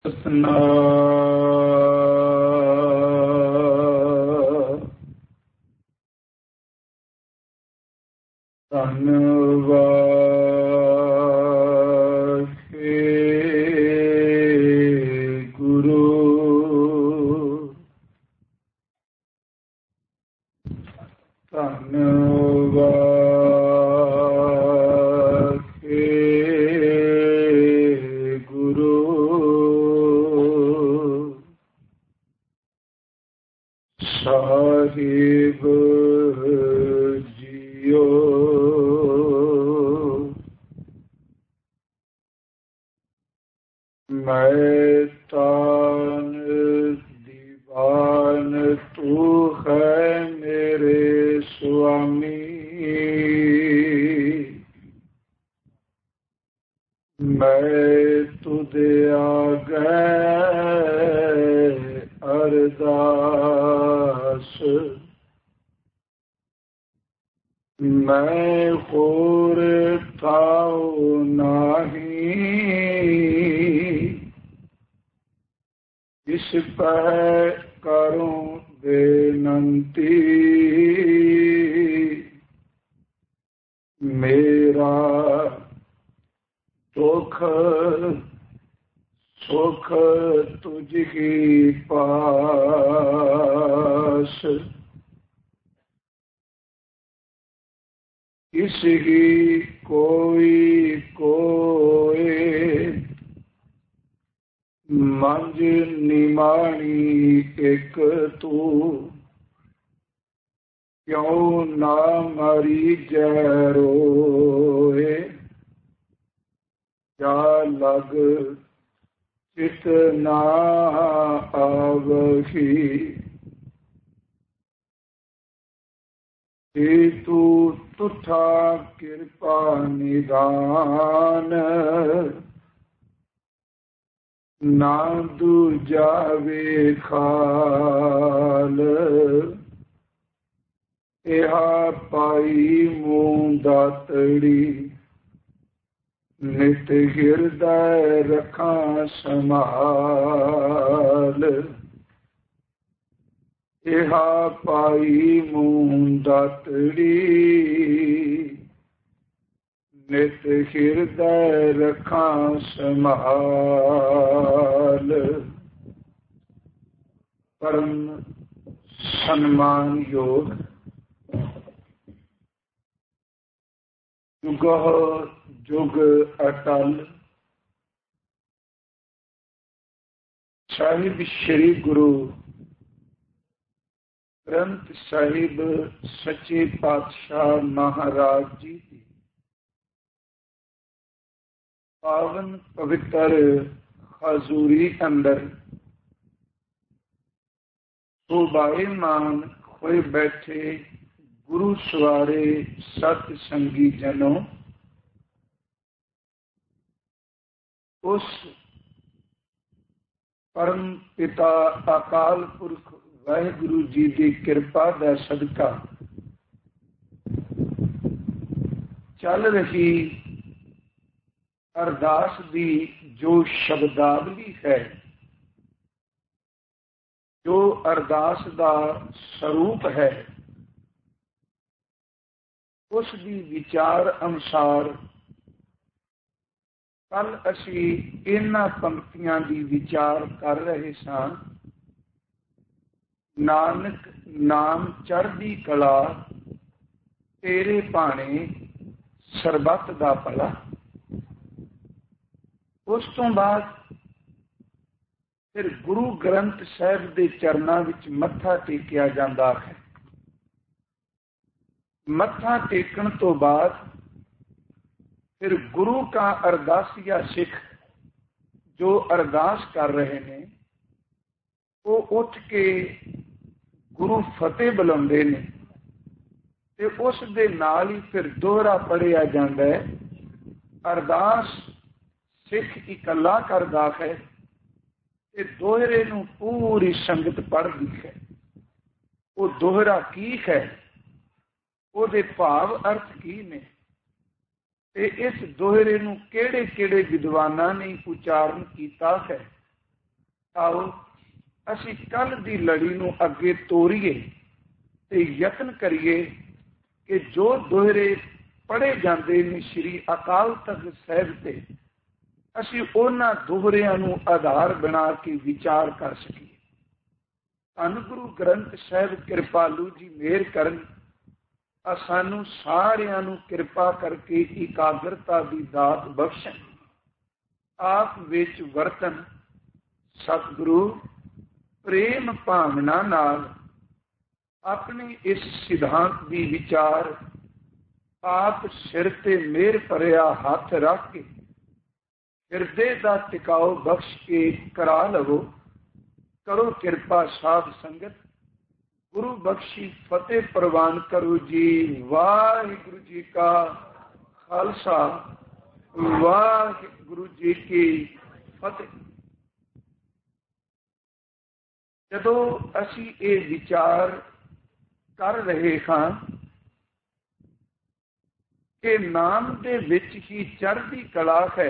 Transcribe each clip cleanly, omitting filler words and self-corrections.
परम सम्मान योग जुगो जुग अटल साहिब श्री गुरु ग्रंथ साहिब सच्चे पातशाह महाराज जी की पावन पवित्र हजूरी अंदर शोभायमान होए बैठे गुरु सवारे सत संगी जनों, उस परम पिता अकाल पुरख वाहिगुरु जी की कृपा दा सदका चल रही अरदास दी जो शब्दावली है, जो अरदास दा स्वरूप है, उस दी विचार अनुसार कल असी इन्हां पंक्तियां दी विचार कर रहे सां। नानक नाम चढ़दी कला तेरे भाणे सरबत दा भला। उस तो बाद फिर गुरु ग्रंथ साहिब के चरणों विच मत्था टेकिया जाता है। मत्था टेकन तो बाद फिर गुरु का अरदासिया सिख जो अरदास कर रहे हैं वो उठ के गुरु फतेह बुलाते हैं ते उस दे नाल ही फिर दोहरा पढ़िया जाता है। अरदास सिख इकल्ला करता है, दोहरे नूं पूरी संगत पढ़ती है। वो दोहरा की है, उहदे भाव अर्थ की ने, ते इस दोहरे नूं केड़े केड़े विद्वानां ने उच्चारण कीता है, आओ असी कल की लड़ी नूं अगे तोरीए ते यतन करिए कि जो दोहरे पढ़े जाते ने श्री अकाल तख्त साहिब ते असी उन्हां दोहरिਆਂ नूं आधार बना के विचार कर सकीए। धन गुरु ग्रंथ साहिब कृपालू जी मेहर करन सानू सारिਆਂ नूं किरपा करके एकाग्रता की दात बख्शण, आप विच वरतन। सतगुरु प्रेम भावना नाल अपने इस सिद्धांत की विचार आप सिर ते मेहर भरिया हाथ रख के हिरदे का टिकाओ बख्श के करा लवो। करो किरपा साध संगत, गुरु बख्शी फतेह प्रवान करो जी। वाहिगुरु जी का खालसा, वाहिगुरु जी की फतेह। जदों असी ये विचार कर रहे हाँ कि नाम दे विच ही चढ़दी कला है,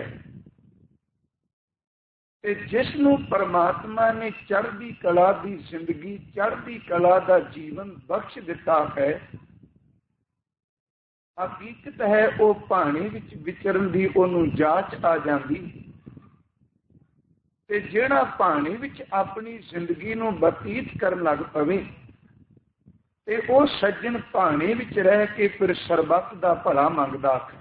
ते जिसनूं परमात्मा ने चढ़दी कला की जिंदगी, चढ़दी कला का जीवन बख्श दिता है, हकीकत है वो पानी विच विचरण दी ओनूं जाच आ जांदी। ते जिहड़ा पानी विच अपनी जिंदगी नूं बतीत करन लग पवे ते वो सज्जन पानी विच रह के फिर सरबत दा भला मंगदा है।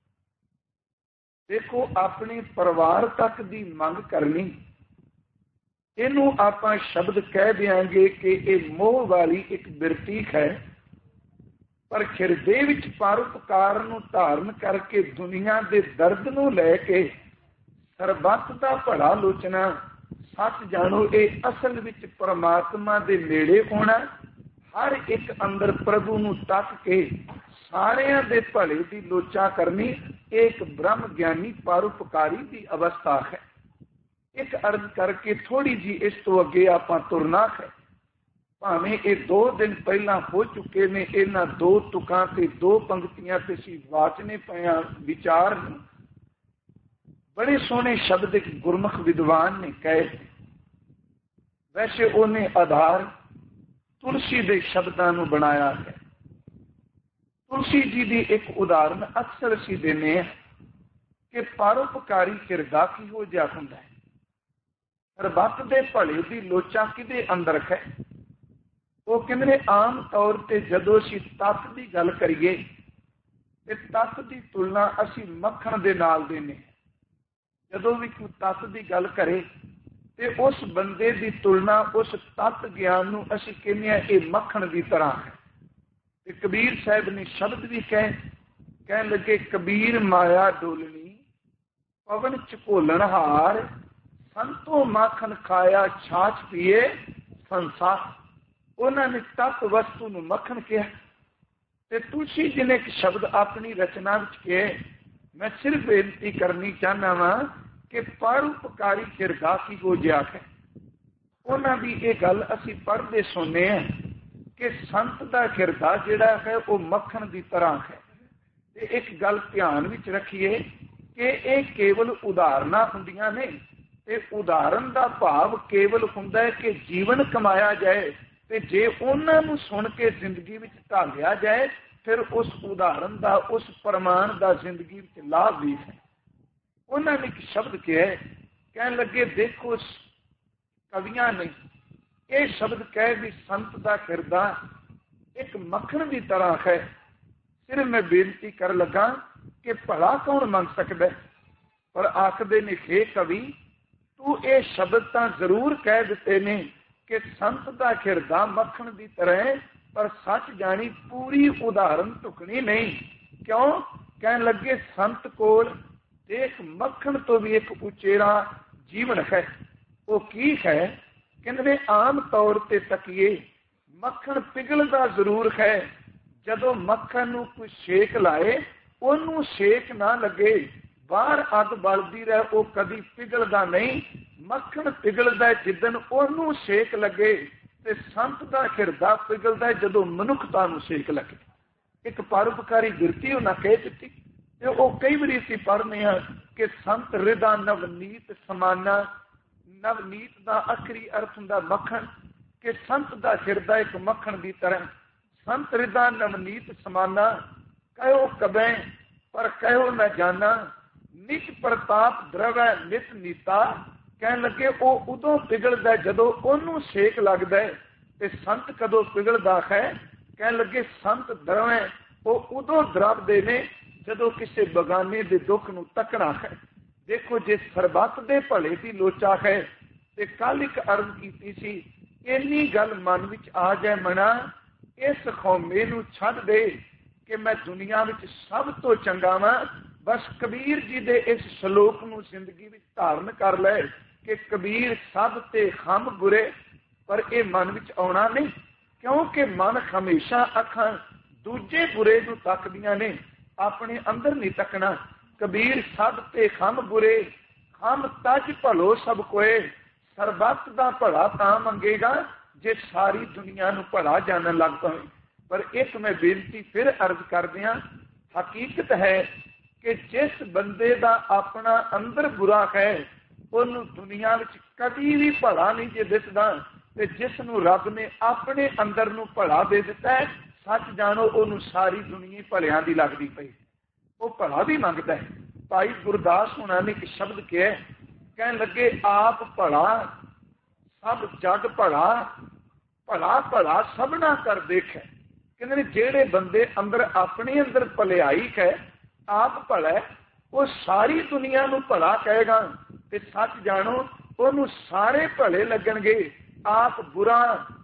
देखो अपने परिवार तक दी मंग करनी, इनू आपां शब्द कह देंगे कि ये मोह वाली एक बिरती है, पर हिरदे विच परोपकार नूं धारण करके दुनिया दे दर्द नूं लैके सरबत दा भला लोचना। सच जानो ये असल विच परमात्मा दे नेड़े होना, हर एक अंदर प्रभु नूं तक के सारियां दे भले दी लोचा करनी, एक ब्रह्म ज्ञानी परोपकारी की अवस्था है। एक अर्ज करके थोड़ी जी इस तो अगे आपां तुरना है। भावें ये 2 दिन पहला हो चुके ने, इन्हां 2 तुकां ते 2 पंक्तियां ते सी वाचने पिया विचार। बड़े सोहने शब्द एक गुरमुख विद्वान ने कहे, वैसे उन्हें आधार तुलसी के शब्दों को बनाया है। तुलसी जी की एक उदाहरण अक्सर असीं देने कि परोपकारी हिरदा किहो जिहा हुंदा है। सरबत के भले की लोचा किहदे अंदर है। वो कहंदे आम तौर पर जदों असीं तत्त की गल करिए ते तत्त की तुलना असीं मक्खण दे नाल देने। जदों भी कोई तत्त की गल करे ते उस बंदे की तुलना उस तत्त ज्ञान नूं असीं कहने ये मक्खण की तरह है। ते कबीर साहब ने शब्द भी कह लगे, कबीर माया डोलनी पवन झकोलन हार, संतो माखन खाया छाछ पिए संसार। उन्होंने तत्त वस्तु नूं मक्खण कहा। ते तुलसी जी ने एक शब्द अपनी रचना विच कहे, मैं सिर्फ बेनती करनी चाहना वा कि परोपकारी हिरदा किहो जिहा है। उन्हां दी ये गल असीं पढ़दे सुनने कि संत दा हिरदा जिहड़ा है वो मक्खण की तरह है। ते एक गल ध्यान विच रखिए कि ये केवल उदाहरणां हुंदियां ने, ते उदाहरण का भाव केवल हुंदा है कि जीवन कमाया जाए, ते जे उन्हां नूं सुन के जिंदगी विच ढालिया जाए फिर उस उदाहरण का, उस प्रमाण का जिंदगी में लाभ भी है। उन्होंने एक शब्द कह लगे, देखो कवियां ने यह शब्द कह भी संत का हिरदा एक मक्खण की तरह है। सिर्फ मैं बेनती कर लगा कि भला कौन मंग सकता है, पर आखदे ने हे कवि तू ये शब्द तो जरूर कह दिते ने कि संत का हिरदा मक्खण की तरह है, पर सच जानी पूरी उदाहरण टुकनी नहीं। क्यों? कह लगे संत कोल देख मक्खण तो भी एक उचेरा जीवन है। वो की है? कहते आम तौर पर तकीए मक्खण पिघलता जरूर है, जदों मक्खण नूं कोई शेक लाए ओनू शेक ना लगे, बाहर अग बलदी रहे, वो कभी पिघलता नहीं। मक्खण पिघलता है जिदन ओनू शेक लगे, ते संत का हिरदा पिघलता है जदों मनुखता नूं शेक लगे। एक परोपकारी बिरती उन्हें कह दी। वो कई बार असीं पढ़ने कि संत हृदा नवनीत समाना, नवनीत का आखिरी अर्थ हुंदा मक्खन, कि संत का हिरदा एक मक्खन की तरह। संत हृदा नवनीत समाना, कहो कबै पर कहो न जाना। नित प्रताप द्रवै नित नीता, कह लगे वो उदों पिघलदा जदों ओनू सेक लगदा है। ते संत कदों पिघलदा है, कह लगे संत द्रवै वो उदों द्रवदे ने जदों किसी बगाने के दुख नूं तकना है। देखो जे सरबत दे भले की लोचा है ते कल एक अर्ज कीती सी, इन्नी गल मन विच आ जाए मना, इस खौमे नूं छड्ड दे कि मैं दुनिया विच सब तो चंगा वां। बस कबीर जी दे इस श्लोक नूं जिंदगी विच धारण कर ले कि कबीर सब ते खम बुरे, पर यह मन विच आउणा नहीं, क्योंकि मन हमेशा अखां दूजे बुरे नूं तकदियां ने, अपने अंदर नहीं तकना। कबीर सब ते खम बुरे, खम तज भलो सब कोए। सरबत दा भला तां मंगेगा जे सारी दुनिया नूं भला जानन लग पवे। पर एक मैं बेनती फिर अर्ज कर दियां, हकीकत है कि जिस बंदे दा अपना अंदर बुरा है उन्होंने दुनिया विच कभी भी भला नहीं जे दिसदा, ते जिस नूं रब ने अपने अंदर नूं भला दे दिता है, सच जानो उन्होंने सारी दुनिया भलियां दी लगदी पई, वो भला भी मंगदा है। भाई गुरदास हुणां ने एक शब्द कहा, कहन लगे आप भला सब जग भला, भला भला सबना कर देखे। कहते जेड़े बंदे अंदर अपने अंदर भलाई है, आप भला है, वो सारी दुनिया नूं भला कहेगा। ते सच जानो उन्होंने सारे भले लगणगे। आप बुरा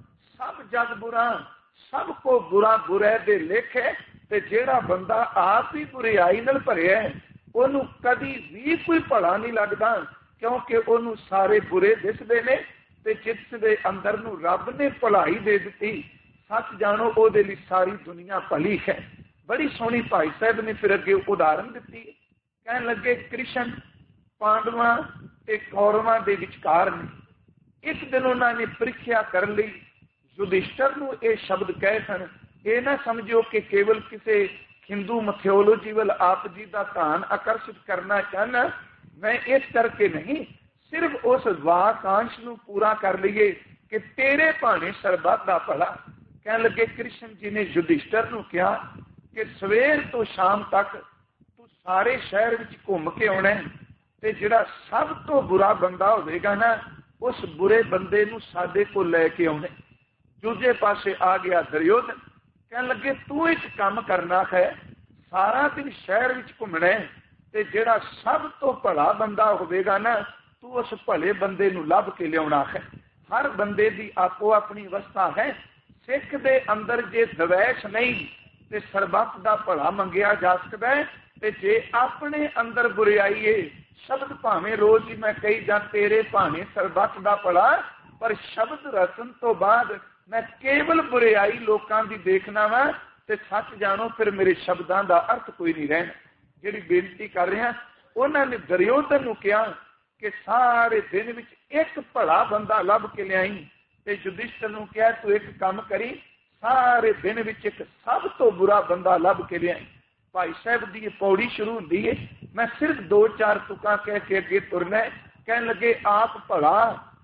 सब जग बुरा, सबको बुरा बुरे दे लेखे। ते जेड़ा बंदा आप ही बुराई नाल भरिया है, उन्होंने कभी भी कोई भला नहीं लगता, क्योंकि उन्होंने सारे बुरे दिसदे ने। ते जिस दे अंदर नूं रब ने भलाई दे दी, सच जानो उहदे लई सारी दुनिया भली है। बड़ी सोहनी भाई साहब ने फिर अगे उदाहरण दी, कहन लगे कृष्ण पांडवां ते कौरवां दे विचकार ने। एक दिन उन्होंने प्रीख्या कर ली, युधिष्ठिर नूं ये शब्द कहे सन, ये ना समझो कि केवल किसी हिंदू मैथोलॉजी वाल आप जी का ध्यान आकर्षित करना चाहना, मैं इस करके नहीं, सिर्फ उस वाकांश नूं पूरा कर लीए कि तेरे भाने सरबत दा भला। कह लगे कृष्ण जी ने युधिष्ठिर नूं कहा कि सवेर तो शाम तक तू सारे शहर विच घूम के आउणा है, ते जिहड़ा सब तो बुरा बंदा होवेगा ना, उस बुरे बंदे नूं साडे कोल लैके आउणा। दूजे पासे आ गया दुर्योधन, कह लगे तू एक काम करना है, सारा दिन शहर विच घूमना है, ते जिहड़ा सब तो भला बंदा होवेगा ना, तू उस भले बंदे नूं लभ के लियाउणा है। हर बंदे दी आपो अपनी अवस्था है। सिख दे अंदर जे द्वैश नहीं ते सरबत दा भला मंगिया जा सकता है। ते जे अपने अंदर बुराई है, शब्द भावें रोज ही मैं कही जा तेरे भाने सरबत दा भला, पर शब्द रचन तो बाद मैं केवल बुराई लोकां दी देखना वा, ते सच जानो फिर मेरे शब्दां दा अर्थ कोई नहीं रहना। जिहड़ी बेनती कर रहा, उन्होंने दुर्योधन नूं कहा कि सारे दिन विच एक भला बंदा लभ के लियाई, ते युधिष्ठिर नूं कहा तू एक काम करी, सारे दिन विच एक सब तो बुरा बंदा लभ के लियाई। भाई साहब की पौड़ी शुरू होती है, मैं सिर्फ 2-4 तुका कह के अगे तुरना है। कहने लगे आप भला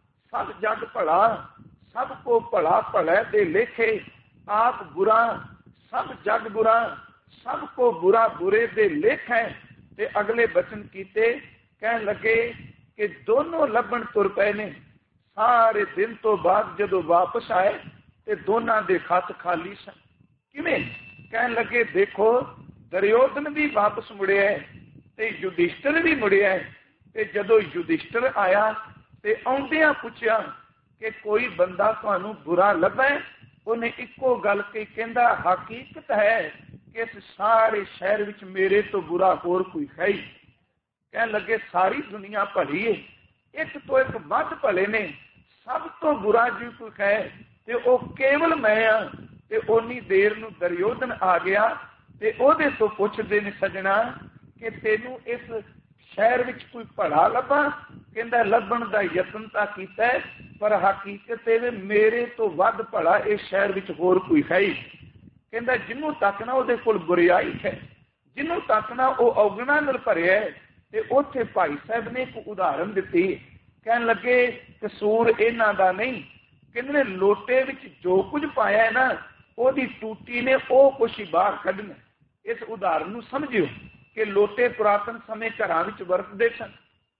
सब जग भला, सबको भला भले दे लेखे। आप बुरा सब जग बुरा, सबको बुरा बुरे दे लेखे। ते अगले बचन कीते, कहने लगे कि दोनों लभण तुर पे ने। सारे दिन तो बाद जदों वापस आए ते दोनों दे खत खाली सन। किवें? कहने लगे देखो दुर्योधन भी वापस मुड़िया है ते युधिष्ठिर भी मुड़िया है। ते जदों युधिष्ठिर आया ते आउंदियां पुछया कि कोई बंदा तुहानूं बुरा लभा? उन्हें इक्को गल कही, कहंदा हकीकत है कि इस सारे शहर विच मेरे तो बुरा होर कोई है ही। कहने लगे सारी दुनिया भली है, एक तो एक वध भले ने, सब तो बुरा जी कोई है ते वो केवल मैं हाँ। ते ओनी देर नूं दुर्योधन आ गया ते ओहदे तो पुछदे ने सजना कि तेनू इस शहर विच कोई भला लभा? कहंदा लभण दा यतन तां कीता है, पर हकीकत इह मेरे तो वध भला इस शहर विच होर कोई है ही। कहंदा जिन्हों तकना उहदे कोल बुराई है, जिन्हों तकना वो औगणा नाल भरिया है। ते उत्थे भाई साहब ने एक उदाहरण दित्ती, ਕਹਿਣ ਲੱਗੇ ਕਸੂਰ ਇਹਨਾਂ ਦਾ ਨਹੀਂ, ਕਹਿੰਦੇ ਨੇ ਲੋਟੇ ਵਿੱਚ ਜੋ ਕੁਝ ਪਾਇਆ ਹੈ ਨਾ, ਉਹਦੀ ਟੂਟੀ ਨੇ ਉਹ ਕੁਛ ਹੀ ਬਾਹਰ ਕੱਢਣਾ। ਇਸ ਉਦਾਹਰਨ ਨੂੰ ਸਮਝਿਓ ਕਿ ਲੋਟੇ ਪੁਰਾਤਨ ਸਮੇਂ ਘਰਾਂ ਵਿੱਚ ਵਰਤਦੇ ਸਨ।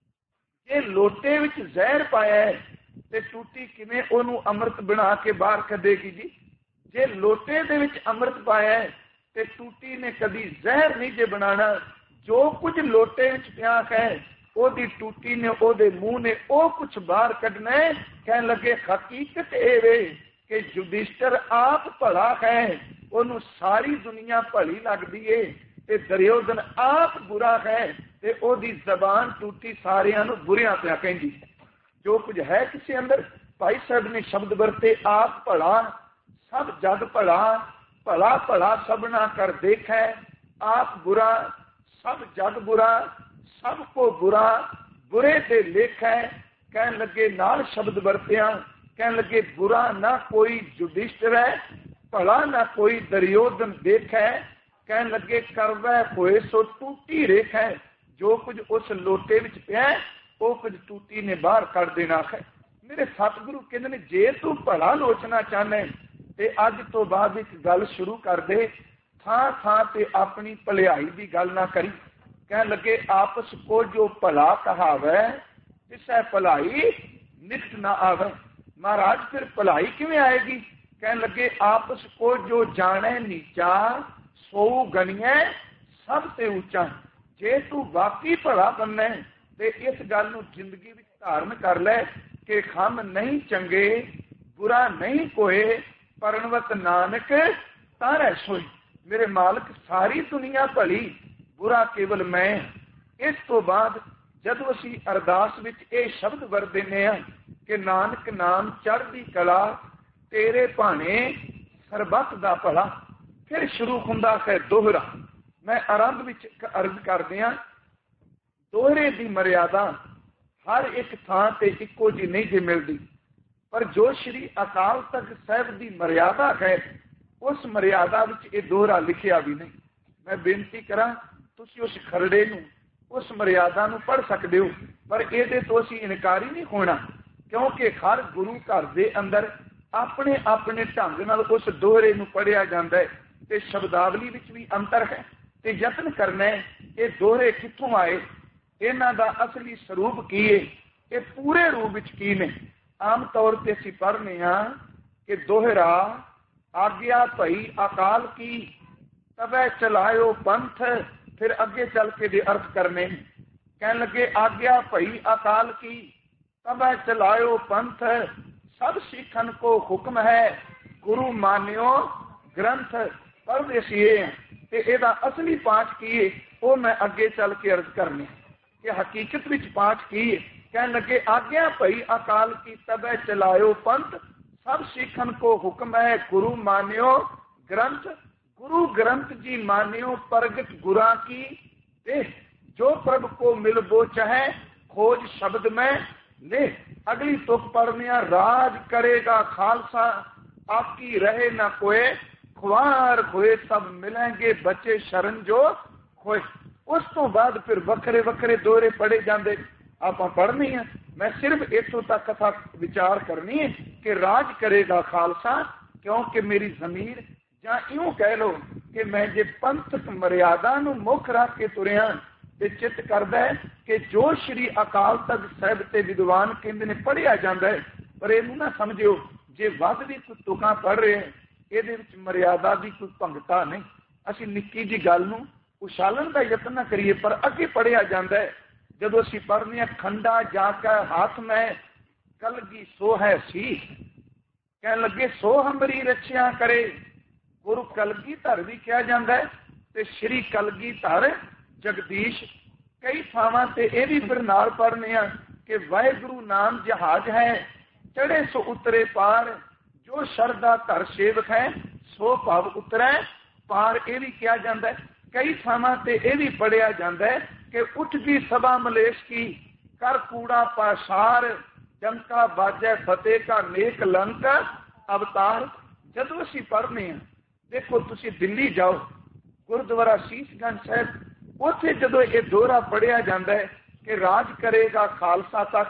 ਜੇ ਲੋਟੇ ਵਿੱਚ ਜ਼ਹਿਰ ਪਾਇਆ ਹੈ ਤੇ ਟੂਟੀ ਕਿਵੇਂ ਉਹਨੂੰ ਅੰਮ੍ਰਿਤ ਬਣਾ ਕੇ ਬਾਹਰ ਕੱਢੇਗੀ ਜੀ? ਜੇ ਲੋਟੇ ਦੇ ਵਿੱਚ ਅੰਮ੍ਰਿਤ ਪਾਇਆ ਹੈ ਤੇ ਟੂਟੀ ਨੇ ਕਦੀ ਜ਼ਹਿਰ ਨਹੀਂ ਜੇ ਬਣਾਉਣਾ। ਜੋ ਕੁਝ ਲੋਟੇ ਵਿੱਚ ਪਿਆ ਹੈ ਉਹਦੀ ਟੂਟੀ ਨੇ, ਉਹਦੇ ਮੂੰਹ ਨੇ ਉਹ ਕੁਛ ਬਾਹਰ ਕੱਢਣਾ ਹੈ। ਕਹਿਣ ਲੱਗੇ ਹਕੀਕਤ ਇਹ ਵੇ ਕਿ ਯੁਧਿਸ਼ਟਰ ਆਪ ਭਲਾ ਹੈ, ਉਹਨੂੰ ਸਾਰੀ ਦੁਨੀਆ ਭਲੀ ਲੱਗਦੀ ਏ, ਤੇ ਦੁਰਯੋਧਨ ਆਪ ਬੁਰਾ ਹੈ ਤੇ ਉਹਦੀ ਜ਼ਬਾਨ ਟੂਟੀ ਸਾਰਿਆਂ ਨੂੰ ਬੁਰਿਆਂ ਪਿਆ ਕਹਿੰਦੀ। ਜੋ ਕੁਝ ਹੈ ਕਿਸੇ ਅੰਦਰ, ਭਾਈ ਸਾਹਿਬ ਨੇ ਸ਼ਬਦ ਵਰਤੇ ਆਪ ਭਲਾ ਸਭ ਜਗ ਭਲਾ, ਭਲਾ ਭਲਾ ਸਭਨਾ ਕਰ ਦੇਖੈ, ਆਪ ਬੁਰਾ ਸਭ ਜਗ ਬੁਰਾ, ਸਭ ਕੋ ਬੁਰਾ ਬੁਰੇ ਤੇ ਲੇਖੈ। ਕਹਿਣ ਲੱਗੇ ਨਾਲ ਸ਼ਬਦ ਵਰਤਿਆ, ਕਹਿਣ ਲੱਗੇ ਬੁਰਾ ਨਾ ਕੋਈ ਯੁਧਿਸ਼ਟਰ ਹੈ, ਭਲਾ ਨਾ ਕੋਈ ਦੁਰਯੋਧਨ ਦੇਖੈ। ਕਹਿਣ ਲੱਗੇ ਕਰਵੈ ਹੋਏ ਸੋ ਟੂਟੀ ਰੇਖੈ। ਜੋ ਕੁਝ ਉਸ ਲੋਟੇ ਵਿੱਚ ਪਿਆ ਉਹ ਕੁਝ ਟੂਟੀ ਨੇ ਬਾਹਰ ਕੱਢ ਦੇਣਾ ਹੈ। ਮੇਰੇ ਸਤਿਗੁਰੂ ਕਹਿੰਦੇ ਨੇ ਜੇ ਤੂੰ ਭਲਾ ਲੋਚਣਾ ਚਾਹੁੰਦਾ ਤੇ ਅੱਜ ਤੋਂ ਬਾਅਦ ਇੱਕ ਗੱਲ ਸ਼ੁਰੂ ਕਰ ਦੇ, ਥਾਂ ਥਾਂ ਤੇ ਆਪਣੀ ਭਲਾਈ ਦੀ ਗੱਲ ਨਾ ਕਰੀ। ਕਹਿਣ ਲੱਗੇ ਆਪਸ ਕੋ ਜੋ ਭਲਾ ਕਹਾਵੈ ਤਿਸੈ ਭਲਾਈ ਨਿਕਟ ਨਾ ਆਵੇ। ਮਹਾਰਾਜ ਫਿਰ ਭਲਾਈ ਕਿਵੇਂ ਆਏਗੀ? ਕਹਿਣ ਲੱਗੇ ਆਪਸ ਕੋ ਜੋ ਜਾਣੈ ਨੀਚਾ ਸੋ ਗਣੀਐ ਸਭ ਤੇ ਉੱਚਾ। ਜੇ ਤੂੰ ਵਾਕਈ ਭਲਾ ਬਣਨਾ ਤੇ ਇਸ ਗੱਲ ਨੂੰ ਜ਼ਿੰਦਗੀ ਵਿੱਚ ਧਾਰਨ ਕਰ ਲੈ ਕਿ ਖੰਮ ਨਹੀਂ ਚੰਗੇ ਬੁਰਾ ਨਹੀਂ ਕੋਏ, ਪਰਣਵਤ ਨਾਨਕ ਤਾਰੈ ਸੋਈ। ਮੇਰੇ ਮਾਲਕ ਸਾਰੀ ਦੁਨੀਆ ਭਲੀ, ਬੁਰਾ ਕੇਵਲ ਮੈਂ। ਇਸ ਤੋਂ ਬਾਅਦ ਜਦੋਂ ਅਸੀਂ ਅਰਦਾਸ ਵਿੱਚ ਇਹ ਸ਼ਬਦ ਵਰਤਦੇ ਹਾਂ ਕਿ ਨਾਨਕ ਨਾਮ ਚੜ੍ਹਦੀ ਕਲਾ ਤੇਰੇ ਭਾਣੇ ਸਰਬੱਤ ਦਾ ਭਲਾ, ਫਿਰ ਸ਼ੁਰੂ ਹੁੰਦਾ ਹੈ ਦੋਹਰਾ। ਮੈਂ ਆਰੰਭ ਵਿੱਚ ਅਰਜ਼ ਕਰਦੇ ਹਾਂ, ਦੋਹਰੇ ਦੀ ਮਰਿਆਦਾ ਹਰ ਇੱਕ ਥਾਂ ਤੇ ਇੱਕੋ ਜਿਹੀ ਨਹੀਂ ਜੇ ਮਿਲਦੀ, ਪਰ ਜੋ ਸ਼੍ਰੀ ਅਕਾਲ ਤਖਤ ਸਾਹਿਬ ਦੀ ਮਰਿਆਦਾ ਹੈ ਉਸ ਮਰਿਆਦਾ ਵਿੱਚ ਇਹ ਦੋਹਰਾ ਲਿਖਿਆ ਵੀ ਨਹੀਂ। ਮੈਂ ਬੇਨਤੀ ਕਰਾਂ ਤੁਸੀਂ ਉਸ ਖਰੜੇ ਨੂੰ, ਉਸ ਮਰਿਆਦਾ ਨੂੰ ਪੜ੍ਹ ਸਕਦੇ ਹੋ, ਪਰ ਇਹਦੇ ਤੋਂ ਅਸੀਂ ਇਨਕਾਰੀ ਨਹੀਂ ਹੋਣਾ, ਕਿਉਂਕਿ ਹਰ ਗੁਰੂ ਘਰ ਦੇ ਅੰਦਰ ਆਪਣੇ ਆਪਣੇ ਢੰਗ ਨਾਲ ਉਸ ਦੋਹਰੇ ਨੂੰ ਪੜ੍ਹਿਆ ਜਾਂਦਾ ਹੈ ਤੇ ਸ਼ਬਦਾਵਲੀ ਵਿੱਚ ਵੀ ਅੰਤਰ ਹੈ। ਤੇ ਯਤਨ ਕਰਨਾ ਹੈ ਇਹ ਦੋਹਰੇ ਕਿੱਥੋਂ ਆਏ, ਇਹਨਾਂ ਦਾ ਅਸਲੀ ਸਰੂਪ ਕੀ ਹੈ, ਇਹ ਪੂਰੇ ਰੂਪ ਵਿੱਚ ਕੀ ਨੇ। ਆਮ ਤੌਰ ਤੇ ਅਸੀਂ ਪੜ੍ਹਨੇ ਹਾਂ ਕਿ ਦੋਹਰਾ ਆਗਿਆ ਭਈ ਅਕਾਲ ਕੀ ਤਬੈ ਚਲਾਇਓ ਪੰਥ, ਫਿਰ ਅੱਗੇ ਚੱਲ ਕੇ ਦੇ ਅਰਥ ਕਰਨੇ। ਕਹਿਣ ਲੱਗੇ ਆਗਿਆ ਭਈ ਅਕਾਲ ਕੀ ਤਬੈ ਚਲਾਇਓ ਪੰਥ, ਸਭ ਸਿੱਖਨ ਕੋ ਹੁਕਮ ਹੈ ਗੁਰੂ ਮਾਨਿਓ ਗ੍ਰੰਥ। ਪੜ੍ਹਦੇ ਸੀ ਇਹ, ਤੇ ਇਹਦਾ ਅਸਲੀ ਪਾਠ ਕੀ ਹੈ ਉਹ ਮੈਂ ਅੱਗੇ ਚੱਲ ਕੇ ਅਰਜ਼ ਕਰਨੀ ਕਿ ਹਕੀਕਤ ਵਿੱਚ ਪਾਠ ਕੀ ਹੈ। ਕਹਿਣ ਲੱਗੇ ਆਗਿਆ ਭਈ ਅਕਾਲ ਕੀ ਤਬੈ ਚਲਾਇਓ ਪੰਥ, ਸਭ ਸਿੱਖਨ ਕੋ ਹੁਕਮ ਹੈ ਗੁਰੂ ਮਾਨਿਓ ਗ੍ਰੰਥ। गुरु ग्रंथ जी मान्यो प्रगट गुरा की देह, जो प्रभु को मिल वो चाहे खोज शब्द में ले। अगली तुक पढ़ने राज करेगा खालसा आपकी रहे न कोई, खुआर खोए सब मिलेंगे बचे शरण जो खोए। उस तो बाद फिर वखरे वखरे दोहरे पढ़े जाते आप पढ़नी है। मैं सिर्फ इतों तक कथा विचार करनी है कि राज करेगा खालसा, क्योंकि मेरी जमीर ਜਾਂ ਇਉਂ ਕਹਿ ਲਓ ਕਿ ਮੈਂ ਜੇ ਪੰਥਕ ਮਰਿਆਦਾ ਨੂੰ ਮੁੱਖ ਰੱਖ ਕੇ ਤੁਰਿਆ ਤੇ ਚਿੱਤ ਕਰਦਾ ਹੈ ਕਿ ਜੋ ਸ਼੍ਰੀ ਅਕਾਲ ਤਖਤ ਸਾਹਿਬ ਤੇ ਵਿਦਵਾਨ ਕਹਿੰਦੇ ਨੇ ਪੜ੍ਹਿਆ ਜਾਂਦਾ ਹੈ, ਪਰ ਇਹਨੂੰ ਨਾ ਸਮਝਿਓ ਜੇ ਵੱਧ ਵੀ ਕੋਈ ਤੁਕਾਂ ਪੜ੍ਹ ਰਹੇ ਇਹਦੇ ਵਿੱਚ ਮਰਿਆਦਾ ਦੀ ਕੋਈ ਭੰਗਤਾ ਨਹੀਂ। ਅਸੀਂ ਨਿੱਕੀ ਜਿਹੀ ਗੱਲ ਨੂੰ ਉਛਾਲਣ ਦਾ ਯਤਨ ਨਾ ਕਰੀਏ, ਪਰ ਅੱਗੇ ਪੜ੍ਹਿਆ ਜਾਂਦਾ ਹੈ। ਜਦੋਂ ਅਸੀਂ ਪੜ੍ਹਦੇ ਹਾਂ ਖੰਡਾ ਜਾ ਕੇ ਹੱਥ ਮੈਂ ਕਲਗੀ ਸੋ ਹੈ ਸੀ, ਕਹਿਣ ਲੱਗੇ ਸੋ ਹੰਬਰੀ ਰੱਛਿਆ ਕਰੇ। ਗੁਰੂ ਕਲਗੀਧਰ ਵੀ ਕਿਹਾ ਜਾਂਦਾ ਹੈ ਤੇ ਸ਼੍ਰੀ ਕਲਗੀਧਰ ਜਗਦੀਸ਼। ਕਈ ਥਾਵਾਂ ਤੇ ਇਹ ਵੀ ਫਿਰ ਨਾਲ ਪੜ੍ਹਨੇ ਆ ਕਿ ਵਾਹਿਗੁਰੂ ਨਾਮ ਜਹਾਜ਼ ਹੈ ਚੜੇ ਸੋ ਉਤਰੇ ਪਾਰ, ਜੋ ਸ਼ਰਧਾ ਧਰ ਸੇਵਕ ਹੈ ਸੋ ਭਵ ਉਤਰੈ ਪਾਰ। ਇਹ ਵੀ ਕਿਹਾ ਜਾਂਦਾ ਹੈ। ਕਈ ਥਾਵਾਂ ਤੇ ਇਹ ਵੀ ਪੜ੍ਹਿਆ ਜਾਂਦਾ ਹੈ ਕਿ ਉੱਠ ਦੀ ਸਭਾ ਮਲੇਸ਼ ਕੀ ਕਰ ਕੂੜਾ ਪਾਸ਼ਾਰ, ਜੰਕਾ ਬਾਜੈ ਫਤਿਹ ਕਾ ਨੇਕ ਲੰਕ ਅਵਤਾਰ। ਜਦੋਂ ਅਸੀਂ ਪੜ੍ਹਨੇ ਆ, ਦੇਖੋ ਤੁਸੀਂ ਦਿੱਲੀ ਜਾਓ ਗੁਰਦੁਆਰਾ ਸੀਸਗੰਜ ਸਾਹਿਬ, ਉੱਥੇ ਜਦੋਂ ਇਹ ਦੋਹਰਾ ਪੜ੍ਹਿਆ ਜਾਂਦਾ ਹੈ ਕਿ ਰਾਜ ਕਰੇਗਾ ਖਾਲਸਾ ਤੱਕ,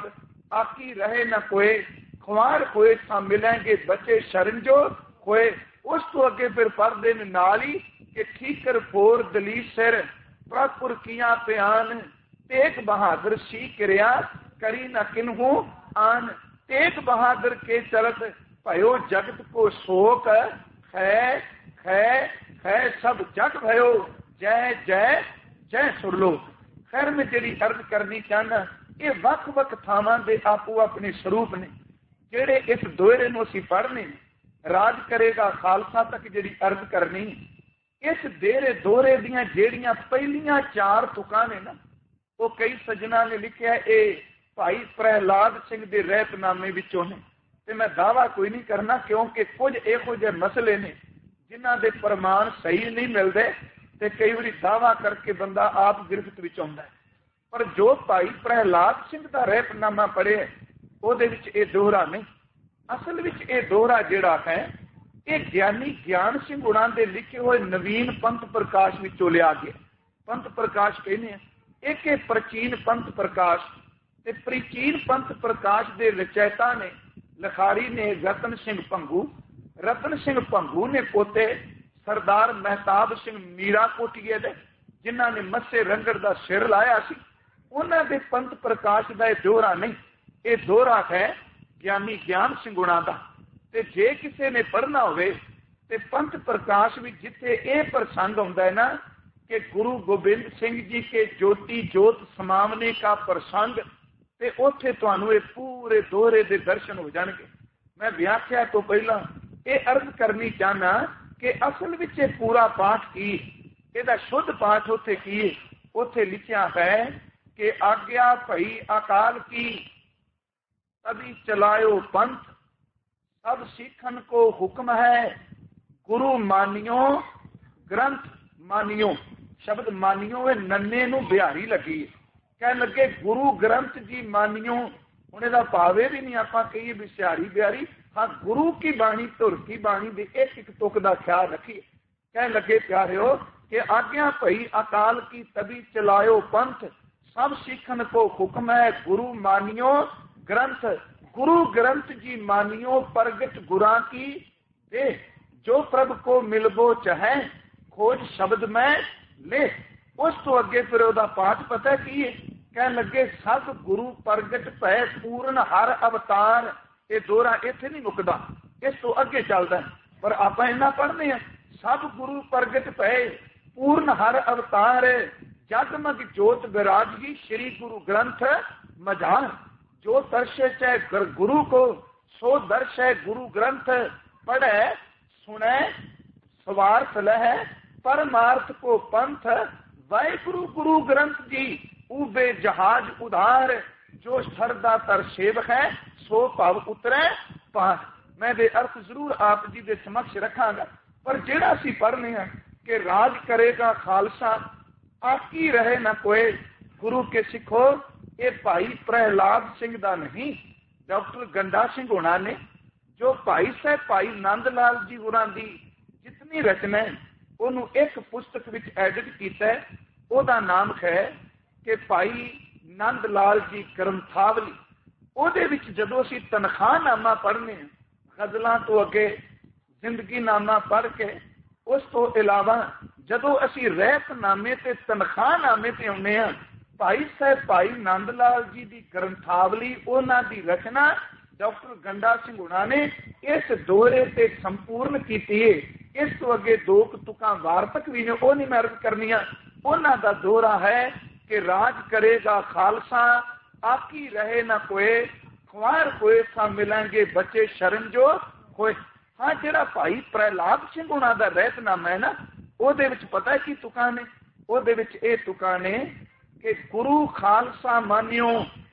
आकी रहे न कोई, खुआर होए ता मिलेंगे बचे शरण जो होए। उस तो अगे फिर पढ़ते ने नाल ही कि ठीकर फोर दली सिर प्रपुर किया प्यान, तेग बहादुर सी किरिया करी न किन्हू आन। तेग बहादुर के चलत भयो जगत को शोक, है है सब जग भयो जय जय जय सुर लो। खैर मैं जी अर्ज करनी चाहना, ये वक् वक् थावां दे आपो अपने स्वरूप ने जेड़े इस दोहरे नूं असीं पढ़ने। राज करेगा खालसा तक जी अर्ज करनी, इस दोहरे दियां जेड़ियां पहलियां 4 तुकां ने ना, वो कई सज्जना ने लिखिया ये भाई प्रहलाद सिंह के रहतनामे विचों ने। ते मैं दावा कोई नहीं करना, क्योंकि कुछ इहो जिहे मसले ने जिन्हां दे प्रमाण सही नहीं मिलते, ते कई बारी दावा करके बंदा आप गिरफ्त विच आउंदा है। पर जो भाई प्रहलाद सिंह का रहतनामा पढ़े ਉਹਦੇ ਵਿੱਚ ਇਹ ਦੋਹਰਾ नहीं। असल ਵਿੱਚ ਇਹ ਦੋਹਰਾ ਜਿਹੜਾ है ये ਗਿਆਨੀ ਗਿਆਨ ਸਿੰਘ ਹੁਣਾਂ ਦੇ ਲਿਖੇ ਹੋਏ ਨਵੀਨ ਪੰਥ ਪ੍ਰਕਾਸ਼ ਵਿੱਚੋਂ ਲਿਆ ਗਿਆ। ਪੰਥ ਪ੍ਰਕਾਸ਼ ਕਹਿੰਦੇ ਆ, ਇੱਕ ਇਹ ਪ੍ਰਾਚੀਨ ਪੰਥ ਪ੍ਰਕਾਸ਼ ਤੇ ਪ੍ਰਾਚੀਨ ਪੰਥ ਪ੍ਰਕਾਸ਼ ਦੇ ਰਚੈਤਾ ਨੇ ਲਿਖਾਰੀ ਨੇ ਰਤਨ ਸਿੰਘ ਭੰਗੂ। ਰਤਨ ਸਿੰਘ ਭੰਗੂ ਨੇ ਪੋਤੇ ਸਰਦਾਰ ਮਹਿਤਾਬ ਸਿੰਘ ਮੀਰਾ ਕੋਟੀਏ ਦੇ, ਜਿਨ੍ਹਾਂ ਨੇ ਮੱਸੇ ਰੰਗੜ ਦਾ ਸਿਰ ਲਾਇਆ ਸੀ, ਉਹਨਾਂ ਦੇ ਪੰਥ ਪ੍ਰਕਾਸ਼ ਦਾ ਇਹ ਦੋਹਰਾ ਨਹੀਂ, ਇਹ ਦੋਹਰਾ ਹੈ ਗਿਆਨੀ ਗਿਆਨ ਸਿੰਘ ਹੁਣਾਂ ਦਾ। ਤੇ ਜੇ ਕਿਸੇ ਨੇ ਪੜ੍ਹਨਾ ਹੋਵੇ ਤੇ ਪੰਥ ਪ੍ਰਕਾਸ਼ ਵਿੱਚ ਜਿੱਥੇ ਇਹ ਪ੍ਰਸੰਗ ਆਉਂਦਾ ਹੈ ਨਾ ਕਿ ਗੁਰੂ ਗੋਬਿੰਦ ਸਿੰਘ ਜੀ ਕੇ ਜੋਤੀ ਜੋਤ ਸਮਾਵਨੇ का ਪ੍ਰਸੰਗ, ਤੇ ਉੱਥੇ ਤੁਹਾਨੂੰ ਇਹ ਪੂਰੇ ਦੋਹਰੇ ਦੇ ਦਰਸ਼ਨ ਹੋ ਜਾਣਗੇ। ਮੈਂ ਵਿਆਖਿਆ ਤੋਂ ਪਹਿਲਾਂ ਇਹ ਅਰਜ਼ ਕਰਨੀ ਚਾਹਨਾ ਕਿ ਅਸਲ ਵਿੱਚ ਇਹ ਪੂਰਾ ਪਾਠ ਕੀ, ਇਹਦਾ ਸ਼ੁੱਧ ਪਾਠ ਉੱਥੇ ਕੀ, ਉੱਥੇ ਲਿਖਿਆ ਹੈ कि आज्ञा भई अकाल की तभी चलायो पंथ, सब सीखन को हुक्म है गुरु मानियो ग्रंथ मानियो। शब्द मानियो नन्ने नूं बिहारी लगी, कह लगे गुरु ग्रंथ जी मानियो। हुण इहदा भावे भी नहीं आपां कहिए भी सिहारी बिहारी, हाँ गुरु की बाणी धुर की बाणी दे एक एक तुक दा ख्याल रखिए। कह लगे प्यारिओ कि आज्ञा भई अकाल की तभी चलायो पंथ, सब सीखन को हुक्म है गुरु मानियो ग्रंथ। गुरु ग्रंथ जी मानियो प्रगट गुरा की दे, जो प्रभु को मिलबो चाहे खोज शब्द में ले। उस तो अगे फिर ओदा पाठ पता की है, कह लगे सब गुरु प्रगट भै पूर्ण हर अवतार। ये दोहरा इत्थे नहीं मुकदा, इस तो अगे चलदा है, पर आपां इन्ना पढ़ने हैं सब गुरु प्रगट भै पूर्ण हर अवतार, जगमग जोत विराजगी श्री गुरु ग्रंथ मझार। जो दर्शे चाहे गुरु को सो दर्श है गुरु ग्रंथ, पढ़े सुने स्वार्थ लह परमार्थ को पंथ। वाहिगुरु गुरु ग्रंथ जी उबे जहाज उधार, जो श्रद्धा तर सेवक है सो भव उतरे पार। मैं दे अर्थ जरूर आप जी दे समक्ष रखांगा, पर जेड़ा असीं पढ़ने हैं कि राज करेगा खालसा आकी रहे न कोई गुरु के सिखो, ये भाई प्रहलाद सिंह दा नहीं, डॉक्टर गंडा सिंह होना ने जो भाई साहब भाई नंद लाल जी होरां दी जितनी रचना है उन्होंने एक पुस्तक विच एडिट किया है। ਉਹਦਾ नाम है कि भाई नंद लाल जी ग्रंथावली। ਉਹਦੇ ਵਿੱਚ ਜਦੋਂ ਅਸੀਂ ਤਨਖਾਹਨਾਮਾ ਪੜ੍ਹਨੇ ਗਜ਼ਲਾਂ ਤੋਂ ਅੱਗੇ ਜ਼ਿੰਦਗੀਨਾਮਾ ਪੜ੍ਹ ਕੇ, ਉਸ ਤੋਂ ਇਲਾਵਾ ਜਦੋਂ ਅਸੀਂ ਰਹਿਤਨਾਮੇ ਤੇ ਤਨਖਾਹਨਾਮੇ ਤੇ ਆਉਂਦੇ ਹਾਂ, ਭਾਈ ਸਾਹਿਬ ਭਾਈ ਨੰਦ ਲਾਲ ਜੀ ਦੀ ਗ੍ਰੰਥਾਵਲੀ ਉਹਨਾਂ ਦੀ ਰਚਨਾ ਡਾਕਟਰ ਗੰਡਾ ਸਿੰਘ ਹੁਣਾਂ ਨੇ ਇਸ ਦੋਹਰੇ ਤੇ ਸੰਪੂਰਨ ਕੀਤੀ ਹੈ। ਇਸ ਤੋਂ ਅੱਗੇ 2 ਤੁਕਾਂ ਵਾਰਤਕ ਵੀ ਨੇ, ਉਹ ਨਹੀਂ ਮੈਂ ਅਰਜ਼ ਕਰਨੀਆਂ। ਉਹਨਾਂ ਦਾ ਦੋਹਰਾ ਹੈ ਕਿ ਰਾਜ ਕਰੇਗਾ ਖਾਲਸਾ ਆਕੀ ਰਹੇ ਨਾ ਕੋਏ, ਖੁਆਰ ਹੋਏ ਸਾ ਮਿਲਾਂਗੇ ਬੱਚੇ ਸ਼ਰਨ ਜੋ ਹੋਏ। हाँ ਜਿਹੜਾ ਭਾਈ ਪ੍ਰਹਿਲਾਦ ਸਿੰਘ ਹੁਣਾਂ ਦਾ ਰਹਿਤਨਾਮਾ ਹੈ ਨਾ, ਉਹਦੇ ਵਿੱਚ ਪਤਾ ਕੀ ਤੁਕਾਂ ਨੇ? ਉਹਦੇ ਵਿੱਚ ਇਹ ਤੁਕਾਂ ਨੇ ਕਿ ਗੁਰੂ ਖਾਲਸਾ ਮਾਨਿਓ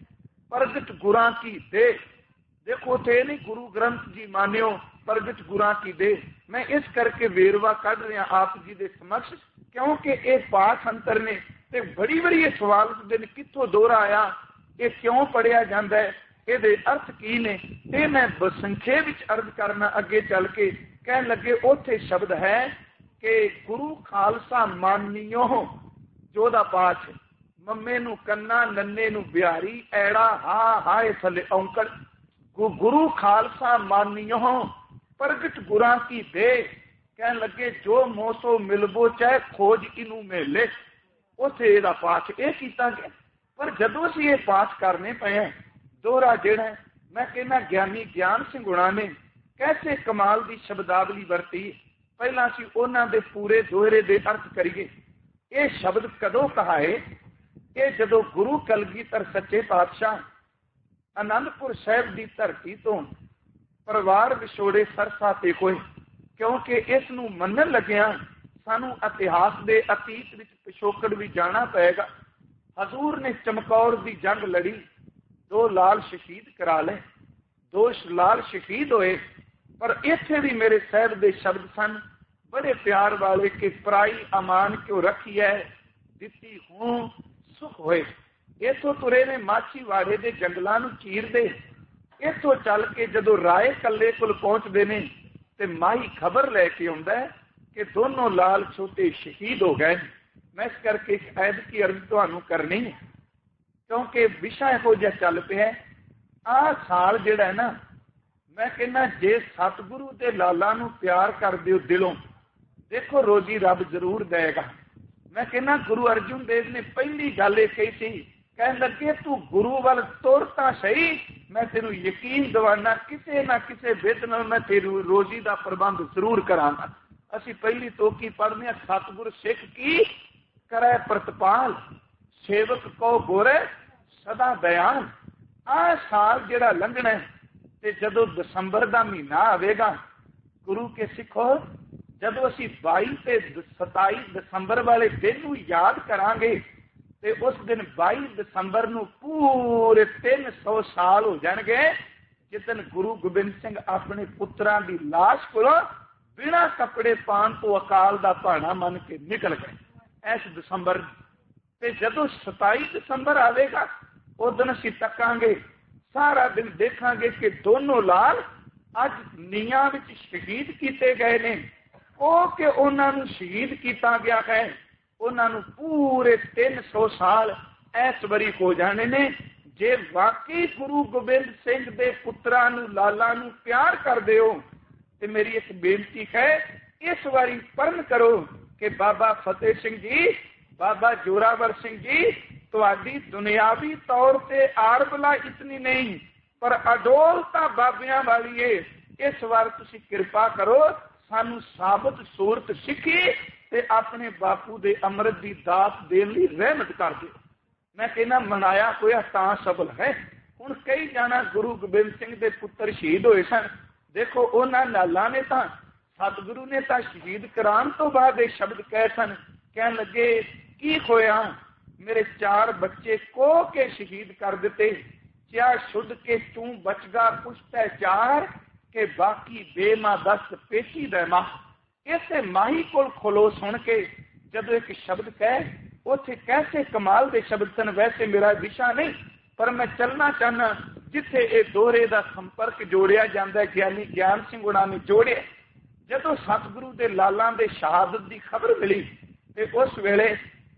ਪ੍ਰਗਟ ਗੁਰਾਂ ਕੀ ਦੇ। देखो थे नहीं गुरु ग्रंथ जी मान्यो प्रगट गुरा की दे। मैं इस करके वेरवा कढ़ रहा आप जी दे समक्ष, क्योंकि ये पाठ अंतर ने ते बड़ी बड़ी ये सवाल दिन कित्थों दोहरा आया, ये क्यों पढ़िया जाता है, ये अर्थ की ने, ते मैं संखेप विच अर्ज करना अगे चल के कह लगे। उथे शब्द है कि गुरु खालसा मानियो जो दा पाठ मम्मे नू कन्ना, नन्ने नू बिहारी, ऐड़ा हा हाए थले औंकड़। गुरु खालसा मानियो प्रगट गुरां की दे। कहन लगे जो मोसो मिलबो चाहे खोज इनू मेले। उथे इहदा पाठ ये कीता गया। पर जदों असीं ये पाठ करने पे दोहरा जिहड़ा मैं कहना ज्ञानी ज्ञान सिंह हुणां ने कैसे कमाल की शब्दावली वरती। पहला असीं उन्हां दे पूरे दोहरे दे अर्थ करिए। ये शब्द कदों कहाए? ये जदों गुरु कलगीधर सच्चे पातशाह आनंदपुर साहिब की धरती तो परिवार विछोड़े सरसा ते होए, क्योंकि इस नूं मनन लगिया सानू इतिहास के अतीत विच पिछोकड़ भी जाना पएगा। हजूर ने चमकौर की जंग लड़ी, 2 लाल शहीद करा ले, 2 लाल शहीद होए। पर इत्थे भी मेरे साहब के शब्द सन बड़े प्यार वाले कि पराई अमान क्यों रखी है, दिती हूं सुख होए। इथों तुरे ने माछीवाड़े के जंगलों नूं चीरदे। इथों चल के जदों राय कल्ले कोल पहुंचते ने ते माही खबर लैके आउंदा है कि दोनों लाल छोटे शहीद हो गए। मैं इस करके एक ऐद की अर्ज तुहानूं करनी है, क्योंकि विषय हो जा चल पिया। आ साल जिहड़ा है ना, मैं कहना जे सतगुरु के लाला नूं प्यार कर दिओ दिलों, देखो रोजी रब जरूर देगा। मैं कहना गुरु अर्जुन देव ने पहली गल ये कही सी, कहन लगे तू गुरु वाल तुर तां सही, मैं तेनू यकीन दवाना किसे ना किसे विध नाल मैं तेरू रोजी का प्रबंध जरूर करांगा। असी पहली तोकी पढ़ने सतगुर सिख की करे प्रतिपाल, सेवक को गोरे सदा दयाल। आ साल जिहड़ा लंघना है ते जदों दसंबर का महीना आवेगा, गुरु के सिखो जदों असी 22 ते 27 दसंबर वाले दिन नूं याद करांगे ते उस दिन 22 दसंबर नूं पूरे 300 साल हो जाणगे जिदन गुरु गोबिंद सिंह अपने पुत्रां दी लाश कोलों बिना कपड़े पान तो अकाल दा भाना मन के निकल गए। इस दसंबर ते जदों 27 दसंबर आवेगा उस दिन असीं तकांगे, सारा दिन देखांगे कि दोनों लाल अज नीआं विच शहीद कीते गए ने। ਉਹ कि उन्होंने शहीद किया गया है, उन्होंने पूरे 300 साल इस बारी हो जाने ने। जे वाकई गुरु गोबिंद सिंह दे पुत्रां नूं लाला नूं प्यार करदे हो ते मेरी एक बेनती है, इस बारी प्रण करो कि बाबा फतेह सिंह जी, बाबा जोरावर सिंह जी, तुहाडी दुनियावी तौर ते आरबला इतनी नहीं पर अडोलता बाबियां वाली है। इस बार तुसीं कृपा करो, सानू साबत सूरत सिखी ते अपने बापू दे अमृत की दात देने लई रहमत कर दे। मैं कहना मनाया होया तां सफल है। हुण कई जाना गुरु गोबिंद सिंह दे पुत्र शहीद होए सन। देखो उन्हां लाला ने तां सतगुरु ने तां शहीद कराने तो बाद ये शब्द कहे सन, कहन लगे की होया मेरे 4 बच्चे को के शहीद कर दिते, क्या शुद्ध के तू बचगा पुछता 4 के बाकी बेमा दस्त पेशी दे माह। इसे माही कोल खोलो सुन के जदों एक शब्द कहे उथे कैसे कमाल के शब्द सन। वैसे मेरा विषय नहीं, पर मैं चलना चाहना जिथे ये दोहरे का संपर्क जोड़िया जाता है। ज्ञानी ज्ञान सिंह हुणां ने जोड़े जदों सतगुरु के लालां दे शहादत की खबर मिली ते उस वेले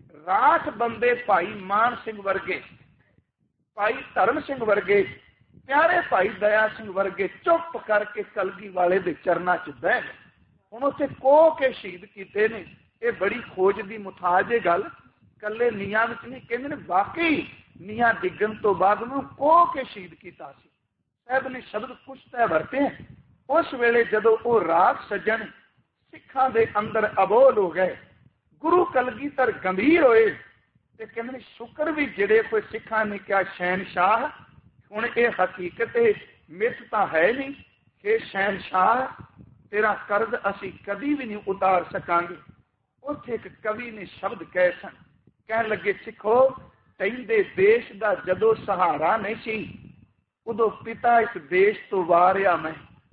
राठ बंदे भाई मान सिंह वर्गे, भाई धर्म सिंह वर्गे, प्यारे भाई दया सिंह वर्गे चुप करके कलगी वाले दे चरना च बह गए। हुण उत्थे कोह के शहीद कीते ने। ये बड़ी खोज की मुथाज है गल, कल्ले नीआं विच नहीं, कहंदे ने वाकई नीआं डिगन तो बाद में कोह के शहीद कीता सी। साहब ने शब्द कुछ तय वरते हैं। उस वेले जदों वो राग सज्जन सिखां दे अंदर अबोल हो गए, गुरु कलगीधर गंभीर होए ते कहंदे शुक्र भी जिहड़े कोई सिखां ने क्या शहनशाह, हुण ये हकीकत मिथ तां है नहीं कि शहनशाह तेरा कर्ज असी कभी भी नहीं उतार सकांगे। उत्थे एक कवि ने शब्द कहे सन, कहन लगे सिखो तैंदे देश का जदों सहारा नहीं सी उदों पिता इस देश तो वारिया मैं।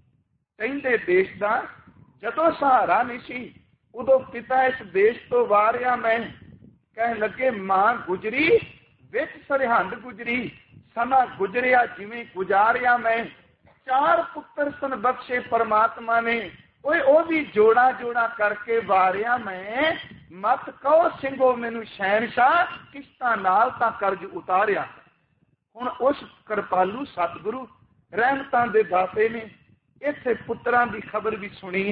तैंदे देश का जदों सहारा नहीं सी उदों पिता इस देश तो वारिया मैं। कहन लगे मां गुजरी विच सरहंद गुजरी, समा गुजरिया जिवें गुजारिया मैं। 4 पुत्र सन बख्शे परमात्मा ने ਉਹ ਵੀ ਜੋੜਾ ਜੋੜਾ करके वारिया मैं मत कहो ਸਿੰਘੋ ਮੈਨੂੰ शहनशाह किश्तां नाल तां कर्ज उतारिया। हुण उस कृपालू सतगुरु रहमतां दे दाते ने इत्थे पुत्रां दी खबर भी सुनी।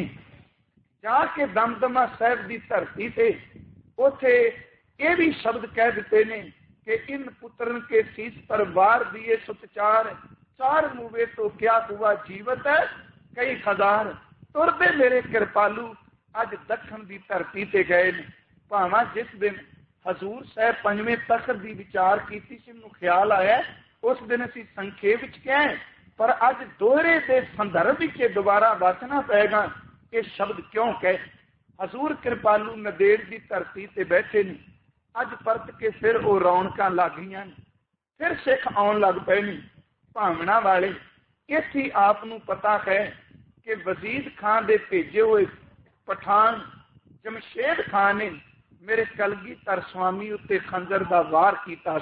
जाके दमदमा साहिब दी धरती ते उथे ये भी शब्द कह दिते ने कि इन पुत्रन के शीश पर वार दिए सुतचार, चार मुवे तो क्या हुआ जीवत है कई हजार। तुरदे मेरे कृपालू अज दखन की धरती ते गए ने। भावां जिस दिन हजूर साहब पंजवें तखत की विचार की मैनूं ख्याल आया उस दिन असीं संखेप विच कहे, पर अज दोहरे के संदर्भ विच दोबारा वाचना पेगा ये शब्द क्यों कहे। हजूर कृपालू नदेड़ की धरती ते बैठे ने। अज परत के फिर वो रौनकां लग गईयां ने, फिर सिख आउण लग पए ने भावना वाले। इत्थे आप नूं पता है कि वजीद खान दे भेजे हुए पठान जमशेद खान ने मेरे कलगीधर स्वामी उत्ते खंजर का वार किया।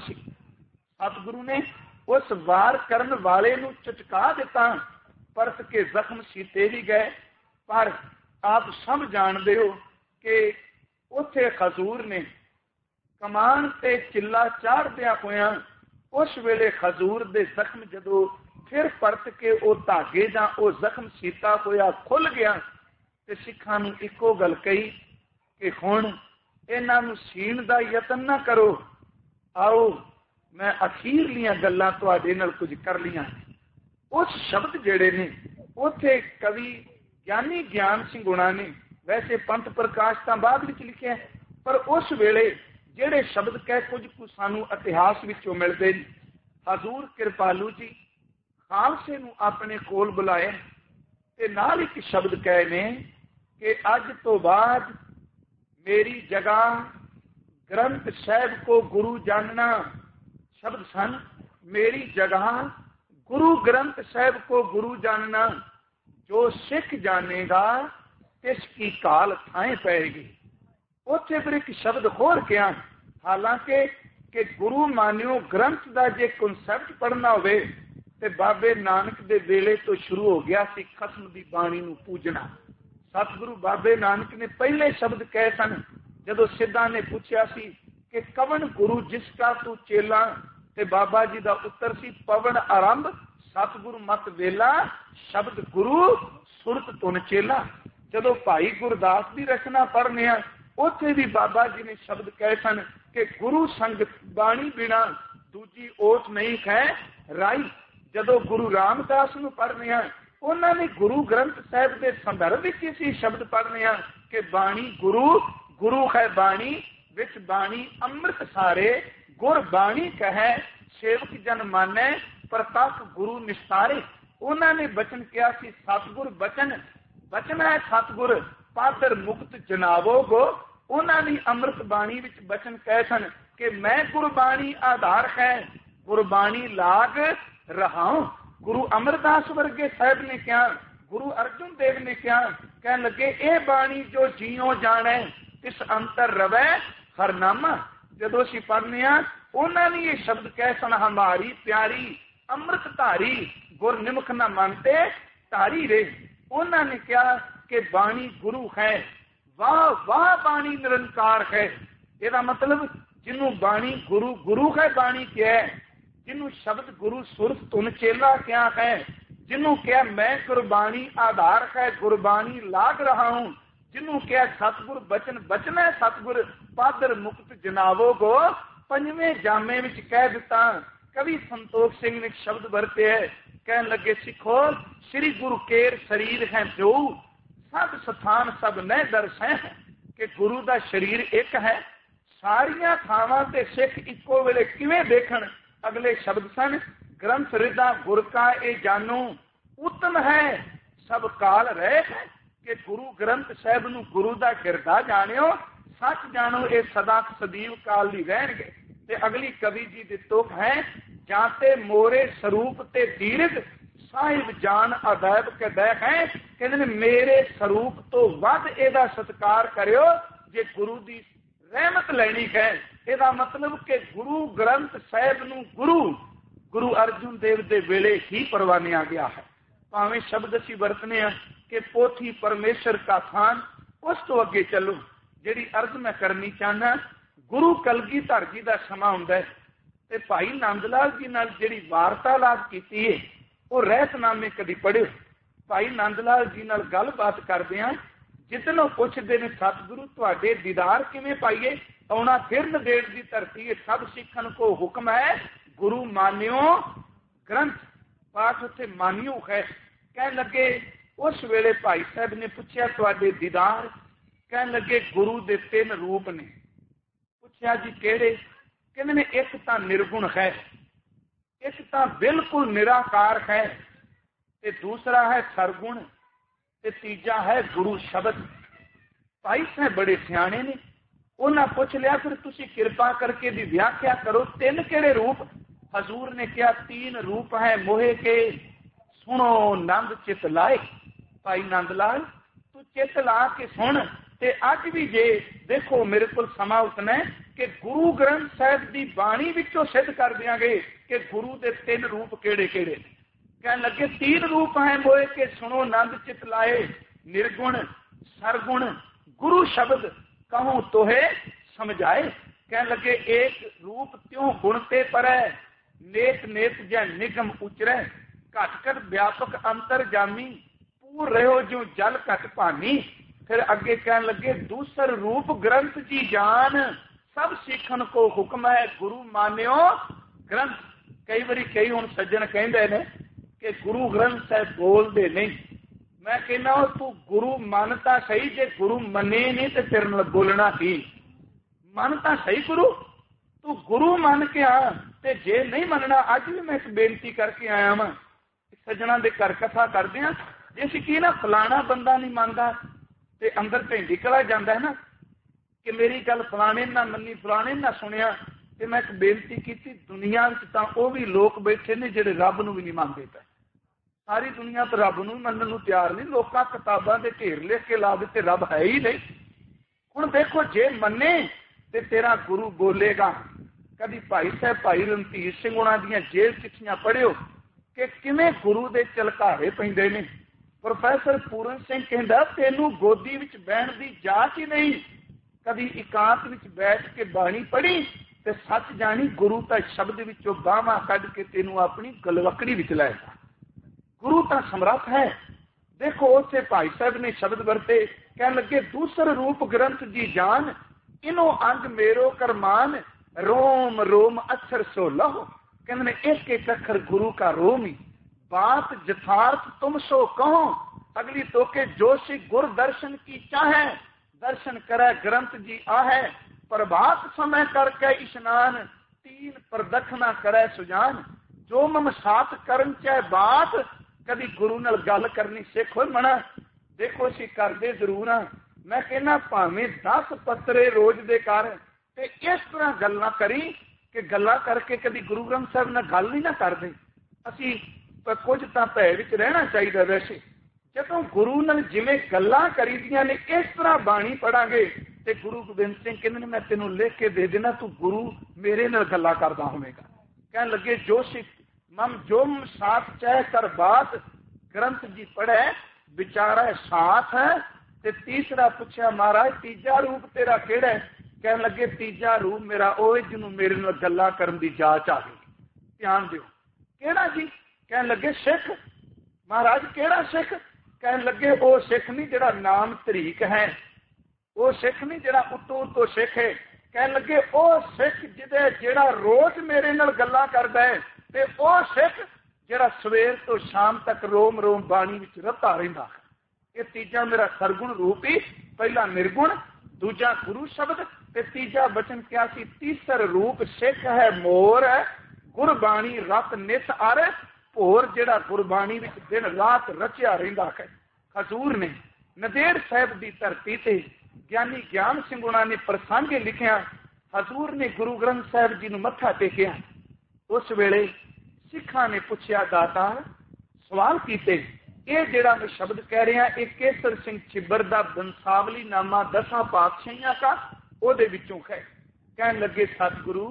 सतगुरु ने उस वार करन वाले नूं चटका दिता, परत के जख्म सीते भी गए। पर आप सब जानते हो कि उत्थे हजूर ने कमान ते चिल्ला चाढ़दिया होया उस वेले हजूर दे जख्म जदों फिर परत के वो धागे जां वो जख्म सीता होया खुल गया ते सिखां नूं इको गल कही कि हुण इन्हां नूं सीण दा यतन ना करो, आओ मैं अखीरलियां गल्लां तुहाडे नाल कुछ कर लियां। उस शब्द जिहड़े ने उत्थे कवि ज्ञानी ज्ञान सिंह गुणा ने, वैसे पंथ प्रकाश तां बाद विच लिखिआ, पर उस वेले जिहड़े शब्द कह कुछ कुछ सानूं इतिहास विचों मिलदे ने। हजूर कृपालू जी खालसे नूं अपने कोल बुलाए ते नाल एक शब्द कहे ने कि अज तो बाद मेरी जगह ग्रंथ साहिब को गुरु जानना। शब्द सन मेरी जगह गुरु ग्रंथ साहिब को गुरु जानना। जो सिख जानेगा तिसकी काल थाएं पैगी। उत्थे फिर एक शब्द होर किया, हालांकि कि गुरु मानियो ग्रंथ का जे कंसैप्ट पढ़ना होवे ते बाबे नानक दे वेले तो शुरू हो गया सी खसम दी बाणी नूं पूजना। सतगुरु बाबे नानक ने पहले शब्द कहे सन जदों सिद्धा ने पूछा सी कि कवन गुरु जिसका तू चेला, ते बाबा जी का उत्तर सी पवन आरंभ सतगुरु मत वेला, शब्द गुरु सुरत तुन चेला। जदों भाई गुरदास की रचना पढ़ने उत्थे भी बाबा जी ने शब्द कहे सन कि गुरु संगत बाणी बिना दूजी ओट नहीं है राई। जदों गुरु रामदास नूं पढ़ने उन्होंने गुरु ग्रंथ साहिब के संदर्भ में इसी शब्द पढ़ने कि बाणी गुरु, गुरु है बाणी विच बाणी अमृत सारे, गुर बाणी कहे सेवक जन माने प्रताप गुरु निस्तारे। उन्होंने बचन किया सी सतगुर बचन, बचन है सतगुर पादर मुक्त जनावो गो। उन्होंने अमृत बाणी विच बचन कहे सन कि मैं गुरबाणी आधार है, गुरबाणी लाग रहाऊं। गुरु अमरदास वर्गे साहब ने क्या, गुरु अर्जुन देव ने क्या कह लगे, ए बाणी जो जियो जाने तिस अंतर रवे हरनामा। जदों असीं पढ़ने उन्होंने ये शब्द कह सन हमारी प्यारी अमृत धारी, गुर निमुख न मानते धारी रे। उन्होंने कहा कि बाणी गुरु है, वाह वाह बाणी निरंकार है। ਇਹਦਾ मतलब जिन्हों बाणी गुरु गुरु है बाणी क्या है, जिन्हों शब्द गुरु सुरत तुन चेला क्या है, जिन्हों क्या मैं गुरबाणी आधार है गुरबाणी लाग रहा हूँ, जिन्हों क्या सतगुर बचन बचन है सतगुर पादर मुक्त जनावो गो। पंजवें जामे विच कह दिता। कवि संतोख सिंह ने शब्द वरते है, कह लगे सिखो श्री गुरु केर शरीर है जो सब स्थान सब न दर्शै है, कि गुरु का शरीर एक है, सारिया थावां ते सिख इको वेले किवें देखण। अगले शब्द सन ग्रंथ रिदा गुर का ए जानो उत्तम है सब काल रहे है, कि गुरु ग्रंथ साहिब नूं गुरु का गिरदा जानियो सच जानो ये सदा सदीव काल दी रहणगे। ते अगली कवि जी दी तुक है जाते मोरे स्वरूप ते दीर्घ साहिब जान अदैब कदै है, कहते मेरे स्वरूप तो वध एदा सत्कार करियो जे गुरु दी रहमत लेनी है। एदा मतलब कि गुरु ग्रंथ साहिब नूं गुरु अर्जुन देव दे वेले ही परवानिया गया है। भावें शब्द असीं वरतने कि पोथी परमेश्वर का थान, उस तो अगे चलो। जिहड़ी अर्ज मैं करनी चाहना, गुरु कलगीधर जी का समा हुंदा है ते भाई नंद लाल जी नाल जिहड़ी वार्तालाप कीती है वो रहतनामे कदी पढ़िओ। भाई नंद लाल जी नाल गलबात करदिआं जितनों पुछदे ने सतगुरु तुहाडे दीदार किवें पाईए, आउणा फिर नदेड़ दी धरती है, सब सिखन को हुक्म है गुरु मानियो ग्रंथ। पाठ उत्थे मानियो है। कहन लगे उस वेले भाई साहब ने पूछया तुहाडे दीदार, कहन लगे गुरु दे 3 रूप ने। पूछया जी केड़े? कहंदे ने एक तां निर्गुण है, एक तां बिल्कुल निराकार है, ते दूसरा है सरगुण, ते तीजा है गुरु शब्द। भाई साहब बड़े सियाणे ने, उन्हें पूछ लिया फिर तुसी कृपा करके दी व्याख्या करो, 3 केड़े रूप? हजूर ने कहा 3 रूप है मोहे के, सुनो नंद चित लाए। भाई नंद लाल तू चित ला के सुन। ते अज भी जे देखो मेरे को समा उतना है कि गुरु ग्रंथ साहिब की बाणी विचों सिद्ध कर देंगे कि गुरु के 3 रूप केड़े केड़े। कहने लगे 3 रूप हैं मोए के, सुनो नंद चित लाए, निर्गुण सरगुण गुरु शब्द, कहूँ तोहे समझाए। कहने लगे एक रूप त्यों गुणते परै, नेक नेक जै निगम उचरै, घट घट व्यापक अंतर जामी, पूर रहो जो जल घट भानी। फिर अगे कहने लगे दूसर रूप ग्रंथ जी जान, सब सीखन को हुक्म है गुरु मानियो ग्रंथ। कई बारी कई हुण सज्जन कहंदे ने कि गुरु ग्रंथ साहिब बोलते नहीं। मैं कहना तू गुरु मनता सही, जे गुरु मने नहीं तो तेरे नाल बोलना की। मनता सही गुरु, तू गुरु मन के आ, ते जे नहीं मनना। अज भी मैं एक बेनती करके आया वां, सज्जणा दे घर कथा करदे हां, जे असीं की ना फलाना बंदा नहीं मनदा ते अंदर भेंडी कला जांदा है ना कि मेरी गल फलाने ना मनी, फलाने ना सुनिया। ते मैं एक बेनती की, दुनिया विच तां ओह भी लोग बैठे ने जिहड़े रब नूं भी नहीं मनदे पए। सारी दुनिया तो रब नूं मनण नूं तैयार नहीं। लोकां किताबां दे ढेर लिख के ला दिते रब है ही नहीं। हुण देखो जे मने ते तेरा गुरु बोलेगा। कभी भाई साहब भाई रणधीर सिंह उन्हां दीयां जेल चिट्ठियां पढ़िओ कि किवें गुरु दे चलकारे पैंदे ने। प्रोफैसर पूरन सिंह कहंदा तेनू गोदी विच बहण दी जाच ही नहीं, कभी एकांत विच बैठ के बाणी पढ़ी ते सच जानी गुरु ता शब्द विचों बाहां कढ के तेनू अपनी गलवकड़ी विच लाएगा। गुरु ता समर्थ है। देखो उसे भाई साहब ने शब्द वरते, कहने लगे दूसर रूप ग्रंथ जी जान, इनो अंग मेरो करमान, रोम रोम अक्षर सो लहो। कहते ने एक एक अक्षर गुरु का रोम ही, बात यथार्थ तुम सो कहो, अगली तो के जोशी गुर दर्शन की चाहे, दर्शन करे ग्रंथ जी आहे, प्रभात समय करके स्नान, 3 प्रदक्षिणा करे सुजान, जो मम साथ करन चाहे बात, कभी गुरु नाल गल करनी सिख हो मना। देखो असीं करदे जरूर हां, मैं कहना भावें 10 पत्रे रोज दे कर ते इस तरह गल्लां करी कि गल्लां करके कभी गुरु ग्रंथ साहिब नाल गल नहीं ना करदे। असीं कुछ तां भै विच रहना चाहिए। वैसे जदों गुरु नाल जिवें गल्लां करीदियां ने इस तरह बाणी पढ़ांगे ते गुरु गोबिंद सिंह कहंदे ने मैं तैनूं लिख के दे देना, तू गुरु मेरे नाल गल्लां करदा होवेगा। कहण लगे जो सिख मम जोम साथ चाह कर बात, ग्रंथ जी पढ़े विचारा साथ है। ते तीसरा पूछया महाराज तीजा रूप तेरा केड़ा है? कहण लगे तीजा रूप मेरा ओह जिन्हों मेरे नाल गल्लां करन दी जाच आ गई। ध्यान दिओ केड़ा जी? कहण लगे सिख। महाराज केड़ा सिख? कहण लगे वो सिख नहीं जिहड़ा नाम तरीक है, वो सिख नहीं जिहड़ा उतों उतों सिख है। कहण लगे वो सिख जिहड़ा रोज मेरे नाल गल्लां करदा है, ते वो सिख जिहड़ा सवेर तो शाम तक रोम रोम बाणी विच रता रहिंदा। ये तीजा मेरा सरगुण रूप ही, पहला निर्गुण, दूजा गुरु शब्द ते तीजा बचन क्या सी तीसर रूप सिख है मोर है, गुरबाणी रत नित आरे भोर जिहड़ा गुरबाणी विच दिन रात रचिया रहिंदा है। हजूर ने नदेड़ साहिब की धरती से ज्ञानी ज्ञान सिंह उन्हां ने प्रसंग लिखिया। हजूर ने गुरु ग्रंथ साहिब जी नूं मत्था टेकिया। उस वेले सिखा ने पूछया दातार सवाल कीते, ये जिहड़ा मैं शब्द कह रहा ये केसर सिंह छिब्बर दा बंसावली नामा 10 पातशाहियां का ओदे विचों है। कहन लगे सतगुरु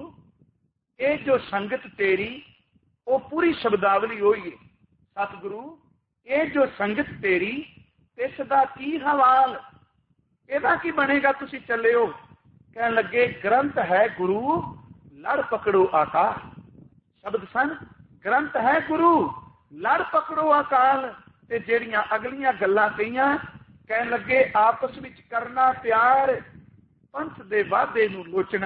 ये जो संगत तेरी वो पूरी शब्दावली होई है। सतगुरु ये जो संगत तेरी ਇਸ ਦਾ ਕੀ ਹਵਾਲ, ਇਹਦਾ ਕੀ ਬਣੇਗਾ, ਤੁਸੀਂ ਚੱਲੇ ਹੋ। ਕਹਿਣ ਲੱਗੇ ਗ੍ਰੰਥ ਹੈ ਗੁਰੂ ਲੜ ਪਕੜੋ ਆਕਾਲ। ਸ਼ਬਦ ਸਨ ਗ੍ਰੰਥ ਹੈ ਗੁਰੂ ਲੜ ਪਕੜੋ ਅਕਾਲ। ਤੇ ਜਿਹੜੀਆਂ ਅਗਲੀਆਂ ਗੱਲਾਂ ਕਹੀਆਂ, ਕਹਿਣ ਲੱਗੇ ਆਪਸ ਵਿੱਚ ਕਰਨਾ ਪਿਆਰ, ਪੰਥ ਦੇ ਵਾਅਦੇ ਨੂੰ ਲੋਚਣਾ।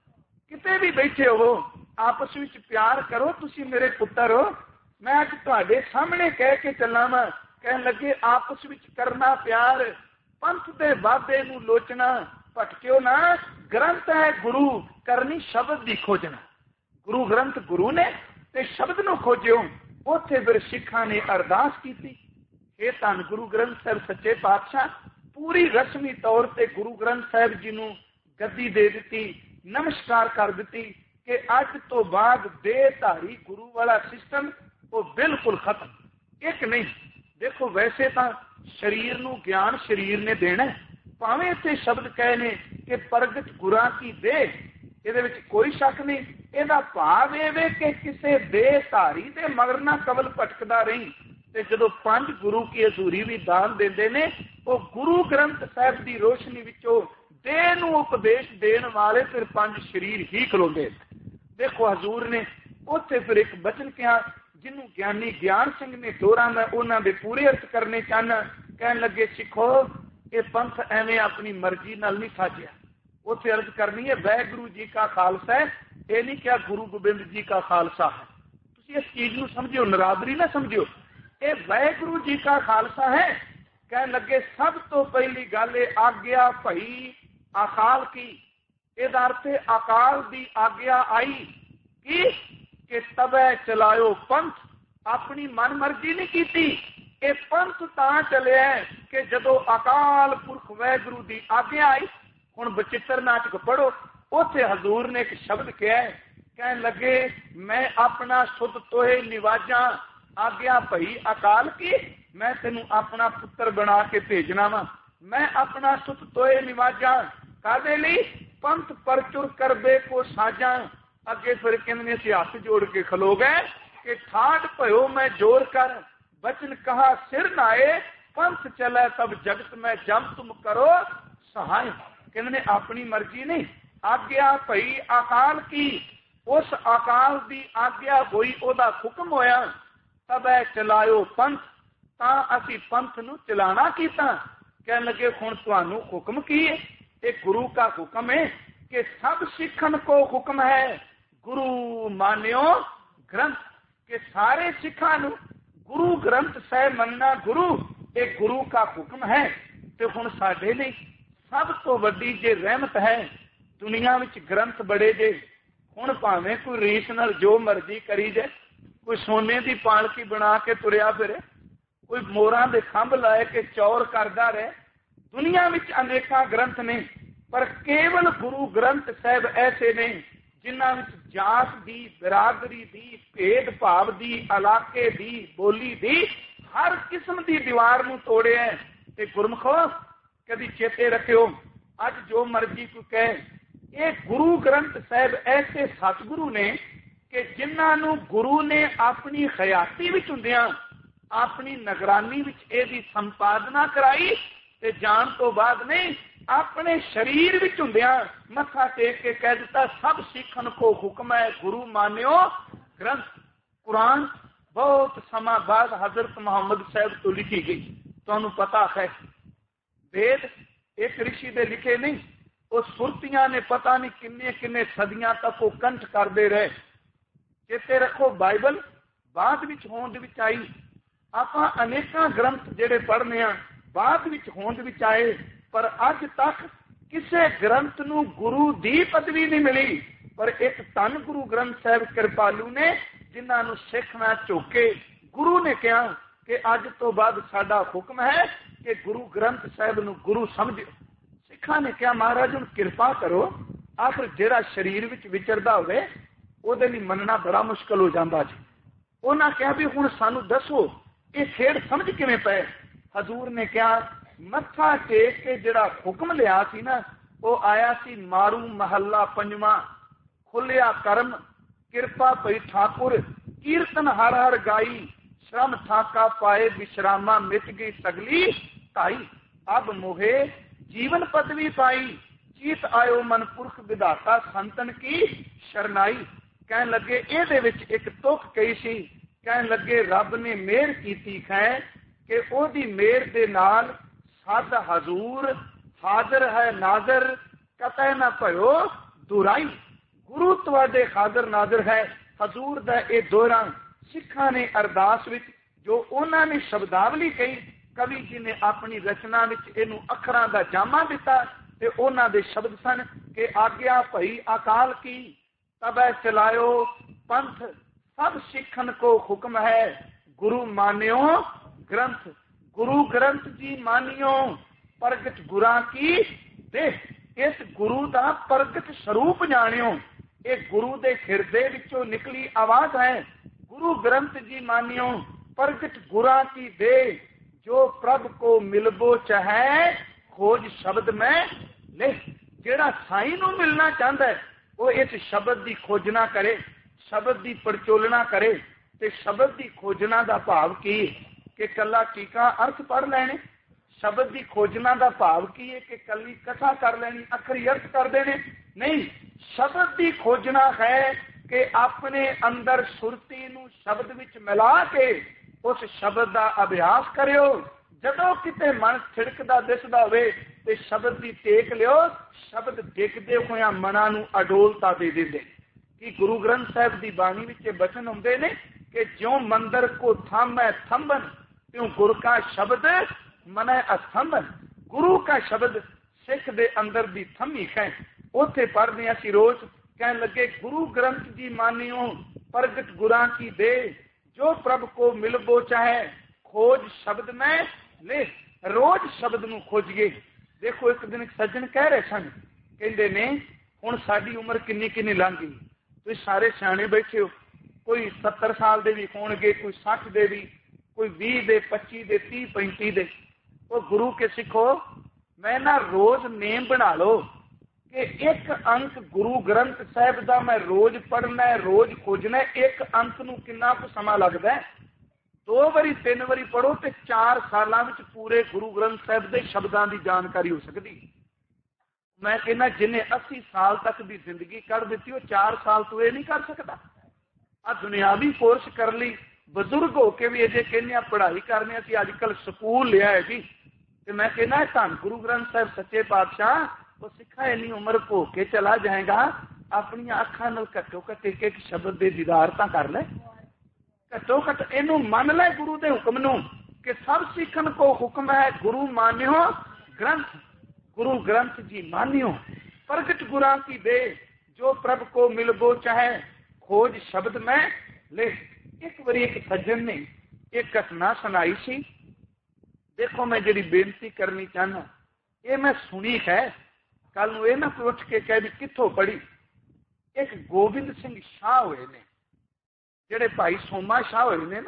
ਕਿਤੇ ਵੀ ਬੈਠੇ ਹੋ ਆਪਸ ਵਿੱਚ ਪਿਆਰ ਕਰੋ, ਤੁਸੀਂ ਮੇਰੇ ਪੁੱਤਰ ਹੋ, ਮੈਂ ਅੱਜ ਤੁਹਾਡੇ ਸਾਹਮਣੇ ਕਹਿ ਕੇ ਚੱਲਾਂ ਵਾ। ਕਹਿਣ ਲੱਗੇ ਆਪਸ ਵਿੱਚ ਕਰਨਾ ਪਿਆਰ, ਪੰਥ ਦੇ ਵਾਅਦੇ ਨੂੰ ਲੋਚਣਾ। ਭਟਕਿਓ ਨਾ, ਗ੍ਰੰਥ ਹੈ ਗੁਰੂ ਕਰਨੀ ਸ਼ਬਦ ਦੀ ਖੋਜਣਾ। ਗੁਰੂ ਗ੍ਰੰਥ ਗੁਰੂ ਨੇ ਤੇ ਸ਼ਬਦ ਨੂੰ ਖੋਜਿਓ। ਉੱਥੇ ਫਿਰ ਸਿੱਖਾਂ ਨੇ ਅਰਦਾਸ ਕੀਤੀ, ਇਹ ਧੰਨ ਗੁਰੂ ਗ੍ਰੰਥ ਸਾਹਿਬ ਸੱਚੇ ਪਾਤਸ਼ਾਹ। ਪੂਰੀ ਰਸਮੀ ਤੌਰ ਤੇ ਗੁਰੂ ਗ੍ਰੰਥ ਸਾਹਿਬ ਜੀ ਨੂੰ ਗੱਦੀ ਦੇ ਦਿੱਤੀ, ਨਮਸਕਾਰ ਕਰ ਦਿੱਤੀ ਕਿ ਅੱਜ ਤੋਂ ਬਾਅਦ ਦੇਹਧਾਰੀ ਗੁਰੂ ਵਾਲਾ ਸਿਸਟਮ ਉਹ ਬਿਲਕੁਲ ਖਤਮ। ਇੱਕ ਨਹੀਂ, ਦੇਖੋ ਵੈਸੇ ਤਾਂ ਸਰੀਰ ਨੂੰ ਗਿਆਨ ਸਰੀਰ ਨੇ ਦੇਣਾ, ਭਾਵੇਂ ਇੱਥੇ ਸ਼ਬਦ ਕਹੇ ਨੇ ਕਿ ਪ੍ਰਗਟ ਗੁਰਾਂ ਕੀ ਦੇਹ, ਇਹਦੇ ਵਿੱਚ ਕੋਈ ਸ਼ੱਕ ਨਹੀਂ। ਇਹਦਾ ਭਾਵ ਇਹ ਵੇ ਕਿ ਕਿਸੇ ਦੇਹਧਾਰੀ ਦੇ ਮਗਰ ਨਾ ਕਵਲ ਭਟਕਦਾ ਰਹੀ। ਤੇ ਜਦੋਂ 5 ਗੁਰੂ ਕੀ ਹਜ਼ੂਰੀ ਵੀ ਦਾਨ ਦਿੰਦੇ ਨੇ, ਉਹ ਗੁਰੂ ਗ੍ਰੰਥ ਸਾਹਿਬ ਦੀ ਰੋਸ਼ਨੀ ਵਿੱਚੋਂ ਦੇਹ ਨੂੰ ਉਪਦੇਸ਼ ਦੇਣ ਵਾਲੇ ਫਿਰ 5 ਸਰੀਰ ਹੀ ਖਲੋਂਦੇ। ਦੇਖੋ ਹਜ਼ੂਰ ਨੇ ਉੱਥੇ ਫਿਰ ਇੱਕ ਬਚਨ ਕਿਹਾ, ਜਿਹਨੂੰ ਗਿਆਨੀ ਗਿਆਨ ਸਿੰਘ ਨੇ ਦੋਹਰਾ ਮੈਂ ਉਹਨਾਂ ਦੇ ਪੂਰੇ ਅਰਥ ਕਰਨੇ ਚਾਹਨਾ। ਕਹਿਣ ਲੱਗੇ ਸਿੱਖੋ, ਇਹ ਪੰਥ ਐਵੇਂ ਆਪਣੀ ਮਰਜ਼ੀ ਨਾਲ ਨਹੀਂ ਸਾਜਿਆ। ਉੱਥੇ ਅਰਜ਼ ਕਰਨੀ ਹੈ ਵਾਹਿਗੁਰੂ ਜੀ ਕਾ ਖਾਲਸਾ ਹੈ, ਇਹ ਨਹੀਂ ਕਿਹਾ ਗੁਰੂ ਗੋਬਿੰਦ ਜੀ ਕਾ ਖਾਲਸਾ ਹੈ। ਤੁਸੀਂ ਇਸ ਚੀਜ਼ ਨੂੰ ਸਮਝਿਓ, ਨਰਾਦਰੀ ਨਾ ਸਮਝਿਓ। ਇਹ ਵਾਹਿਗੁਰੂ ਜੀ ਕਾ ਖਾਲਸਾ ਹੈ। ਕਹਿਣ ਲੱਗੇ ਸਭ ਤੋਂ ਪਹਿਲੀ ਗੱਲ ਇਹ ਆਗਿਆ ਭਈ ਅਕਾਲ ਕੀ। ਇਹਦਾ ਅਰਥ ਅਕਾਲ ਦੀ ਆਗਿਆ ਆਈ ਕੀ ਕਿ ਤਬੈ ਚਲਾਇਓ ਪੰਥ। ਆਪਣੀ ਮਨ ਮਰਜ਼ੀ ਨਹੀਂ ਕੀਤੀ, ਇਹ ਪੰਥ ਤਾਂ ਚੱਲਿਆ ਕਿ ਜਦੋਂ ਅਕਾਲ ਪੁਰਖ ਵਾਹਿਗੁਰੂ ਦੀ ਆਗਿਆ ਆਈ। ਹੁਣ ਬਚਿੱਤਰ ਨਾਟਕ ਪੜ੍ਹੋ, ਉੱਥੇ ਹਜ਼ੂਰ ਨੇ ਇੱਕ ਸ਼ਬਦ ਕਿਹਾ, ਕਹਿਣ ਲੱਗੇ ਮੈਂ ਆਪਣਾ ਸੁਧ ਤੋਹੇ ਨਿਵਾਜਾਂ ਆਗਿਆ ਭਈ ਅਕਾਲ ਕੀ। ਮੈਂ ਤੈਨੂੰ ਆਪਣਾ ਪੁੱਤਰ ਬਣਾ ਕੇ ਭੇਜਣਾ ਵਾ, ਮੈਂ ਆਪਣਾ ਸੁਧ ਤੋਹੇ ਨਿਵਾਜਾਂ। ਕਾਹਦੇ ਲਈ? ਪੰਥ ਪਰਚੁਰ ਕਰਬੇ ਕੋ ਸਾਜਾਂ। ਅੱਗੇ ਫਿਰ ਕਹਿੰਦੇ ਨੇ ਅਸੀਂ ਹੱਥ ਜੋੜ ਕੇ ਖਲੋ ਗਏ ਕਿ ਠਾਠ ਭਇਓ ਮੈਂ ਜੋਰ ਕਰ, ਬਚਨ ਕਹਾ ਸਿਰ ਨਾਏ, ਪੰਥ ਚਲੇ ਤਬ ਜਗਤ ਮੈਂ ਜਮ ਤੁਮ ਕਰੋ ਸਹਾਇ। ਕਹਿੰਦੇ ਨੇ ਆਪਣੀ ਮਰਜ਼ੀ ਨਹੀਂ, ਆਗਿਆ ਭਈ ਅਕਾਲ ਕੀ। ਉਸ ਅਕਾਲ ਦੀ ਆਗਿਆ ਹੋਈ, ਉਹਦਾ ਹੁਕਮ ਹੋਇਆ, ਤਬੈ ਚਲਾਇਓ ਪੰਥ, ਤਾਂ ਅਸੀਂ ਪੰਥ ਨੂੰ ਚਲਾਣਾ ਕੀਤਾ। ਕਹਿਣ ਲੱਗੇ ਹੁਣ ਤੁਹਾਨੂੰ ਹੁਕਮ ਕੀ ਹੈ? ਇਹ ਗੁਰੂ का ਹੁਕਮ है कि सब सिखन को हुक्म है गुरु मान्यो ग्रंथ। के सारे सिखा गुरु ग्रंथ साहिब मनना गुरु, ये गुरु का हुक्म है। तो हुण साडे लई सब तो वड्डी जे रहमत है दुनिया विच ग्रंथ बड़े जे। हुण भावें कोई रीस नाल जो मर्जी करी जाए, कोई सोने की पालकी बना के तुरिया फिरे, कोई मोरां दे खंभ लाए के चौर करदा रहे। दुनिया विच अनेकां ग्रंथ ने, पर केवल गुरु ग्रंथ साहिब ऐसे ने जिन्हां विच जात दी, बिरादरी दी, भेद भाव दी, इलाके दी, बोली दी, हर किस्म की दीवार नूं तोड़िया है। ते गुरमुखो कदी चेते रखियो, अज जो मर्जी कोई कहे, ये गुरु ग्रंथ साहिब ऐसे सतगुरु ने कि जिन्हां नूं गुरु ने अपनी खयाती विच हुंदियां अपनी निगरानी विच इहदी संपादना कराई ते जान तो बाद नहीं अपने शरीर विच हुंदियां मत्था टेक के कह दिता सब सिखन को हुक्म है गुरु मान्यो ग्रंथ। कुरान बहुत समा बाद हजरत मुहम्मद साहब तो लिखी गई। तुहानूं पता है वेद एक ऋषि दे लिखे नहीं, उस सुरतियां ने पता नहीं किन्ने किन्ने सदियां तक वो कंठ करते रहे। चेते रखो बाइबल बाद विच होंद विच आई। आपां अनेकां ग्रंथ जिहड़े पढ़ने आ बाद विच होंद विच आए, पर अज तक किसी ग्रंथ नूं गुरु दी पदवी नहीं मिली। पर एक धन गुरु ग्रंथ साहिब कृपालू ने जिन्हां नूं सिख ना झुके, गुरु ने कहा कि अज तो बाद साडा हुक्म है कि गुरु ग्रंथ साहिब नूं गुरु समझो। सिखां ने कहा महाराज हुण किरपा करो, आखिर जिहड़ा शरीर विच विचरदा होवे ਉਹਦੇ ਲਈ ਮੰਨਣਾ बड़ा मुश्किल हो जाता जी। उन्होंने कहा भी हुण सानू दसो ये खेड समझ किवें पए। हजूर ने कहा मत्था टेक के जिहड़ा हुक्म लिया सी ना वो आया सी मारू महला पंजवां, खुलिया करम किरपा पई ठाकुर, कीर्तन हर हर गाई, श्रम ठाका पाए विश्रामा मिट गई सगली ताई अब मोहे जीवन पदवी पाई चीत आयो मन पुरख विधाता संतन की शरनाई। कहन लगे ਇਹਦੇ ਵਿੱਚ ਇੱਕ ਤੁਕ ਕਹੀ ਸੀ, ਕਹਿਣ ਲੱਗੇ ਰੱਬ ਨੇ ਮਿਹਰ ਕੀਤੀ ਹੈ ਕਿ ਉਹਦੀ ਮਿਹਰ ਦੇ ਨਾਲ ਸਦ ਹਜ਼ੂਰ ਹਾਜ਼ਰ ਹੈ ਨਾਜ਼ਰ ਕਤੈ ਨਾ ਭਇਓ ਦੁਰਾਈ। ਗੁਰੂ ਤੁਹਾਡੇ ਹਾਜ਼ਰ ਨਾਜ਼ਰ ਹੈ। ਹਜ਼ੂਰ ਦਾ ਇਹ ਦੋਹਰਾ ਸਿੱਖਾਂ ਨੇ ਅਰਦਾਸ ਵਿੱਚ ਜੋ ਉਹਨਾਂ ਨੇ ਸ਼ਬਦਾਵਲੀ ਕਹੀ, ਕਵੀ ਜੀ ਨੇ ਆਪਣੀ ਰਚਨਾ ਵਿੱਚ ਇਹਨੂੰ ਅੱਖਰਾਂ ਦਾ ਜਾਮਾ ਦਿੱਤਾ ਤੇ ਉਹਨਾਂ ਦੇ ਸ਼ਬਦ ਸਨ ਕਿ ਆਗਿਆ ਭਈ ਅਕਾਲ ਕੀ ਤਬੈ ਚਲਾਇਓ ਪੰਥ ਸਭ ਸਿੱਖਨ ਕੋ ਹੁਕਮ ਹੈ ਗੁਰੂ ਮਾਨਿਓ ਗ੍ਰੰਥ। ਗੁਰੂ ਗ੍ਰੰਥ ਜੀ ਮਾਨਿਓ ਪ੍ਰਗਟ ਗੁਰਾਂ ਕੀ ਦੇਹ। ਇਸ ਗੁਰੂ ਦਾ ਪ੍ਰਗਟ ਸਰੂਪ ਜਾਣਿਓ। ਇਹ ਗੁਰੂ ਦੇ ਹਿਰਦੇ ਵਿੱਚੋਂ ਨਿਕਲੀ ਆਵਾਜ਼ ਹੈ। ਗੁਰੂ ਗ੍ਰੰਥ ਜੀ ਮਾਨਿਓ ਪ੍ਰਗਟ ਗੁਰਾਂ ਕੀ ਦੇਹ ਜੋ ਪ੍ਰਭ ਕੋ ਮਿਲਬੋ ਚਾਹੈ ਖੋਜ ਸ਼ਬਦ ਮੈਂ ਲਿਖ। ਜਿਹੜਾ ਸਾਈਂ ਨੂੰ ਮਿਲਣਾ ਚਾਹੁੰਦਾ ਹੈ ਉਹ ਇਸ ਸ਼ਬਦ ਦੀ ਖੋਜਣਾ ਕਰੇ, ਸ਼ਬਦ ਦੀ ਪੜਚੋਲਣਾ ਕਰੇ। ਤੇ ਸ਼ਬਦ ਦੀ ਖੋਜਣਾ ਦਾ ਭਾਵ ਕੀ ਕਿ ਕੱਲਾ ਟੀਕਾ ਅਰਥ ਪੜ੍ਹ ਲੈਣੇ। ਸ਼ਬਦ ਦੀ ਖੋਜਣਾ ਦਾ ਭਾਵ ਕੀ ਹੈ ਕਿ ਕੱਲੀ ਕਥਾ ਕਰ ਲੈਣੀ, ਅੱਖਰੀ ਅਰਥ ਕਰ ਦੇਣੇ ਨਹੀਂ। ਸ਼ਬਦ ਦੀ ਖੋਜਣਾ ਹੈ ਕਿ ਆਪਣੇ ਅੰਦਰ ਸੁਰਤੀ ਨੂੰ ਸ਼ਬਦ ਵਿੱਚ ਮਿਲਾ ਕੇ ਉਸ ਸ਼ਬਦ ਦਾ ਅਭਿਆਸ ਕਰਿਓ। ਜਦੋਂ ਕਿਤੇ ਮਨ ਛਿੜਕਦਾ ਦਿਸਦਾ ਹੋਵੇ ਤੇ ਸ਼ਬਦ ਦੀ ਟੇਕ ਲਿਓ। ਸ਼ਬਦ ਡਿੱਗਦੇ ਹੋਇਆਂ ਮਨਾਂ ਨੂੰ ਅਡੋਲਤਾ ਦੇ ਦਿੰਦੇ। ਕਿ ਗੁਰੂ ਗ੍ਰੰਥ ਸਾਹਿਬ ਦੀ ਬਾਣੀ ਵਿੱਚ ਬਚਨ ਹੁੰਦੇ ਨੇ ਕਿ ਜਿਉਂ ਮੰਦਰ ਕੋ ਥੰਮੈ ਥੰਬਨ ਤਿਉਂ ਗੁਰ ਕਾ ਸ਼ਬਦ ਮਨੈ ਅਸੰਭਨ। ਗੁਰੂ ਕਾ ਸ਼ਬਦ ਸਿੱਖ ਦੇ ਅੰਦਰ ਦੀ ਥੰਮੀ ਹੈ। ਉੱਥੇ ਪੜ੍ਹਦੇ ਅਸੀਂ ਰੋਜ਼। ਕਹਿਣ ਲੱਗੇ ਗੁਰੂ ਗ੍ਰੰਥ ਜੀ ਮਾਨਿਓ ਪ੍ਰਗਟ ਗੁਰਾਂ ਕੀ ਦੇ ਜੋ ਪ੍ਰਭ ਕੋ ਮਿਲਬੋ ਚਾਹੇ ਖੋਜ ਸ਼ਬਦ ਮੈਂ ਲੈ। ਰੋਜ਼ ਸ਼ਬਦ ਨੂੰ ਖੋਜੀਏ। ਦੇਖੋ ਇੱਕ ਦਿਨ ਸੱਜਣ ਕਹਿ ਰਹੇ ਸਨ, ਕਹਿੰਦੇ ਨੇ ਹੁਣ ਸਾਡੀ ਉਮਰ ਕਿੰਨੀ ਕਿੰਨੀ ਲੰਘ ਗਈ। ਤੁਸੀਂ ਸਾਰੇ ਸਿਆਣੇ ਬੈਠੇ ਹੋ, ਕੋਈ 70 ਸਾਲ ਦੇ ਵੀ ਹੋਣਗੇ, ਕੋਈ 60 ਦੇ ਵੀ, ਕੋਈ 20 ਦੇ, 25 ਦੇ, 30, 35 ਦੇ। ਉਹ ਗੁਰੂ ਕੇ ਸਿੱਖੋ ਮੈਂ ਨਾ ਰੋਜ਼ ਨੇਮ ਬਣਾ ਲਓ ਕਿ ਇੱਕ ਅੰਕ ਗੁਰੂ ਗ੍ਰੰਥ ਸਾਹਿਬ ਦਾ ਮੈਂ ਰੋਜ਼ ਪੜ੍ਹਨਾ ਹੈ, ਰੋਜ਼ ਖੋਜਣਾ। ਇੱਕ ਅੰਕ ਨੂੰ ਕਿੰਨਾ ਕੁ ਸਮਾਂ ਲੱਗਦਾ? 2 ਵਾਰੀ 3 ਵਾਰੀ ਪੜ੍ਹੋ ਤੇ 4 ਸਾਲਾਂ ਵਿੱਚ ਪੂਰੇ ਗੁਰੂ ਗ੍ਰੰਥ ਸਾਹਿਬ ਦੇ ਸ਼ਬਦਾਂ ਦੀ ਜਾਣਕਾਰੀ ਹੋ ਸਕਦੀ। ਮੈਂ ਕਹਿੰਦਾ ਜਿਹਨੇ 80 ਸਾਲ ਤੱਕ ਦੀ ਜ਼ਿੰਦਗੀ ਕੱਢ ਦਿੱਤੀ ਉਹ 4 ਸਾਲ ਤੋਂ ਇਹ ਨਹੀਂ ਕਰ ਸਕਦਾ। ਆ ਦੁਨਿਆਵੀ ਕੋਰਸ ਕਰਨ ਲਈ ਬਜ਼ੁਰਗ ਹੋ ਕੇ ਵੀ ਅਜੇ ਕਹਿੰਦੇ ਆ ਪੜ੍ਹਾਈ ਕਰਨੀ। ਅਸੀਂ ਅੱਜ ਕੱਲ੍ਹ ਸਕੂਲ ਲਿਆ ਹੈ ਜੀ। ਤੇ ਮੈਂ ਕਹਿੰਦਾ ਧੰਨ ਗੁਰੂ ਗ੍ਰੰਥ ਸਾਹਿਬ ਸੱਚੇ ਪਾਤਸ਼ਾਹ ਉਹ ਸਿੱਖਾ ਇੰਨੀ ਉਮਰ ਭੋਗ ਕੇ ਚਲਾ ਜਾਏਗਾ। ਆਪਣੀਆਂ ਅੱਖਾਂ ਨਾਲ ਘੱਟੋ ਘੱਟ ਇੱਕ ਇੱਕ ਸ਼ਬਦ ਦੇ ਦੀਦਾਰ ਤਾਂ ਕਰ ਲੈ। ਘੱਟੋ ਘੱਟ ਇਹਨੂੰ ਮੰਨ ਲੈ ਗੁਰੂ ਦੇ ਹੁਕਮ ਨੂੰ ਕਿ ਸਭ ਸਿੱਖਣ ਕੋ ਹੁਕਮ ਹੈ ਗੁਰੂ ਮਾਨਿਓ ਗ੍ਰੰਥ। ਗੁਰੂ ਗ੍ਰੰਥ ਜੀ ਮਾਨਿਓ ਪ੍ਰਗਟ ਗੁਰਾਂ ਕੀ ਦੇ ਜੋ ਪ੍ਰਭ ਕੋ ਮਿਲਬੋ ਚਾਹੇ ਖੋਜ ਸ਼ਬਦ ਮੈਂ ਲਿਖ। ਇੱਕ ਵਾਰੀ ਇੱਕ ਸੱਜਣ ਨੇ ਇੱਕ ਘਟਨਾ ਸੁਣਾਈ ਸੀ। ਦੇਖੋ ਮੈਂ ਜਿਹੜੀ ਬੇਨਤੀ ਕਰਨੀ ਚਾਹੁੰਦਾ ਇਹ ਮੈਂ ਸੁਣੀ ਹੈ। ਕੱਲ ਨੂੰ ਇਹ ਨਾ ਪੁੱਛ ਕੇ ਕਹਿ ਵੀ ਕਿੱਥੋਂ ਪੜ੍ਹੀ। ਇੱਕ ਗੋਬਿੰਦ ਸਿੰਘ ਸ਼ਾਹ ਹੋਏ ਨੇ, ਜਿਹੜੇ ਭਾਈ ਸੋਮਾ ਸ਼ਾਹ ਹੋਏ ਨੇ ਨਾ।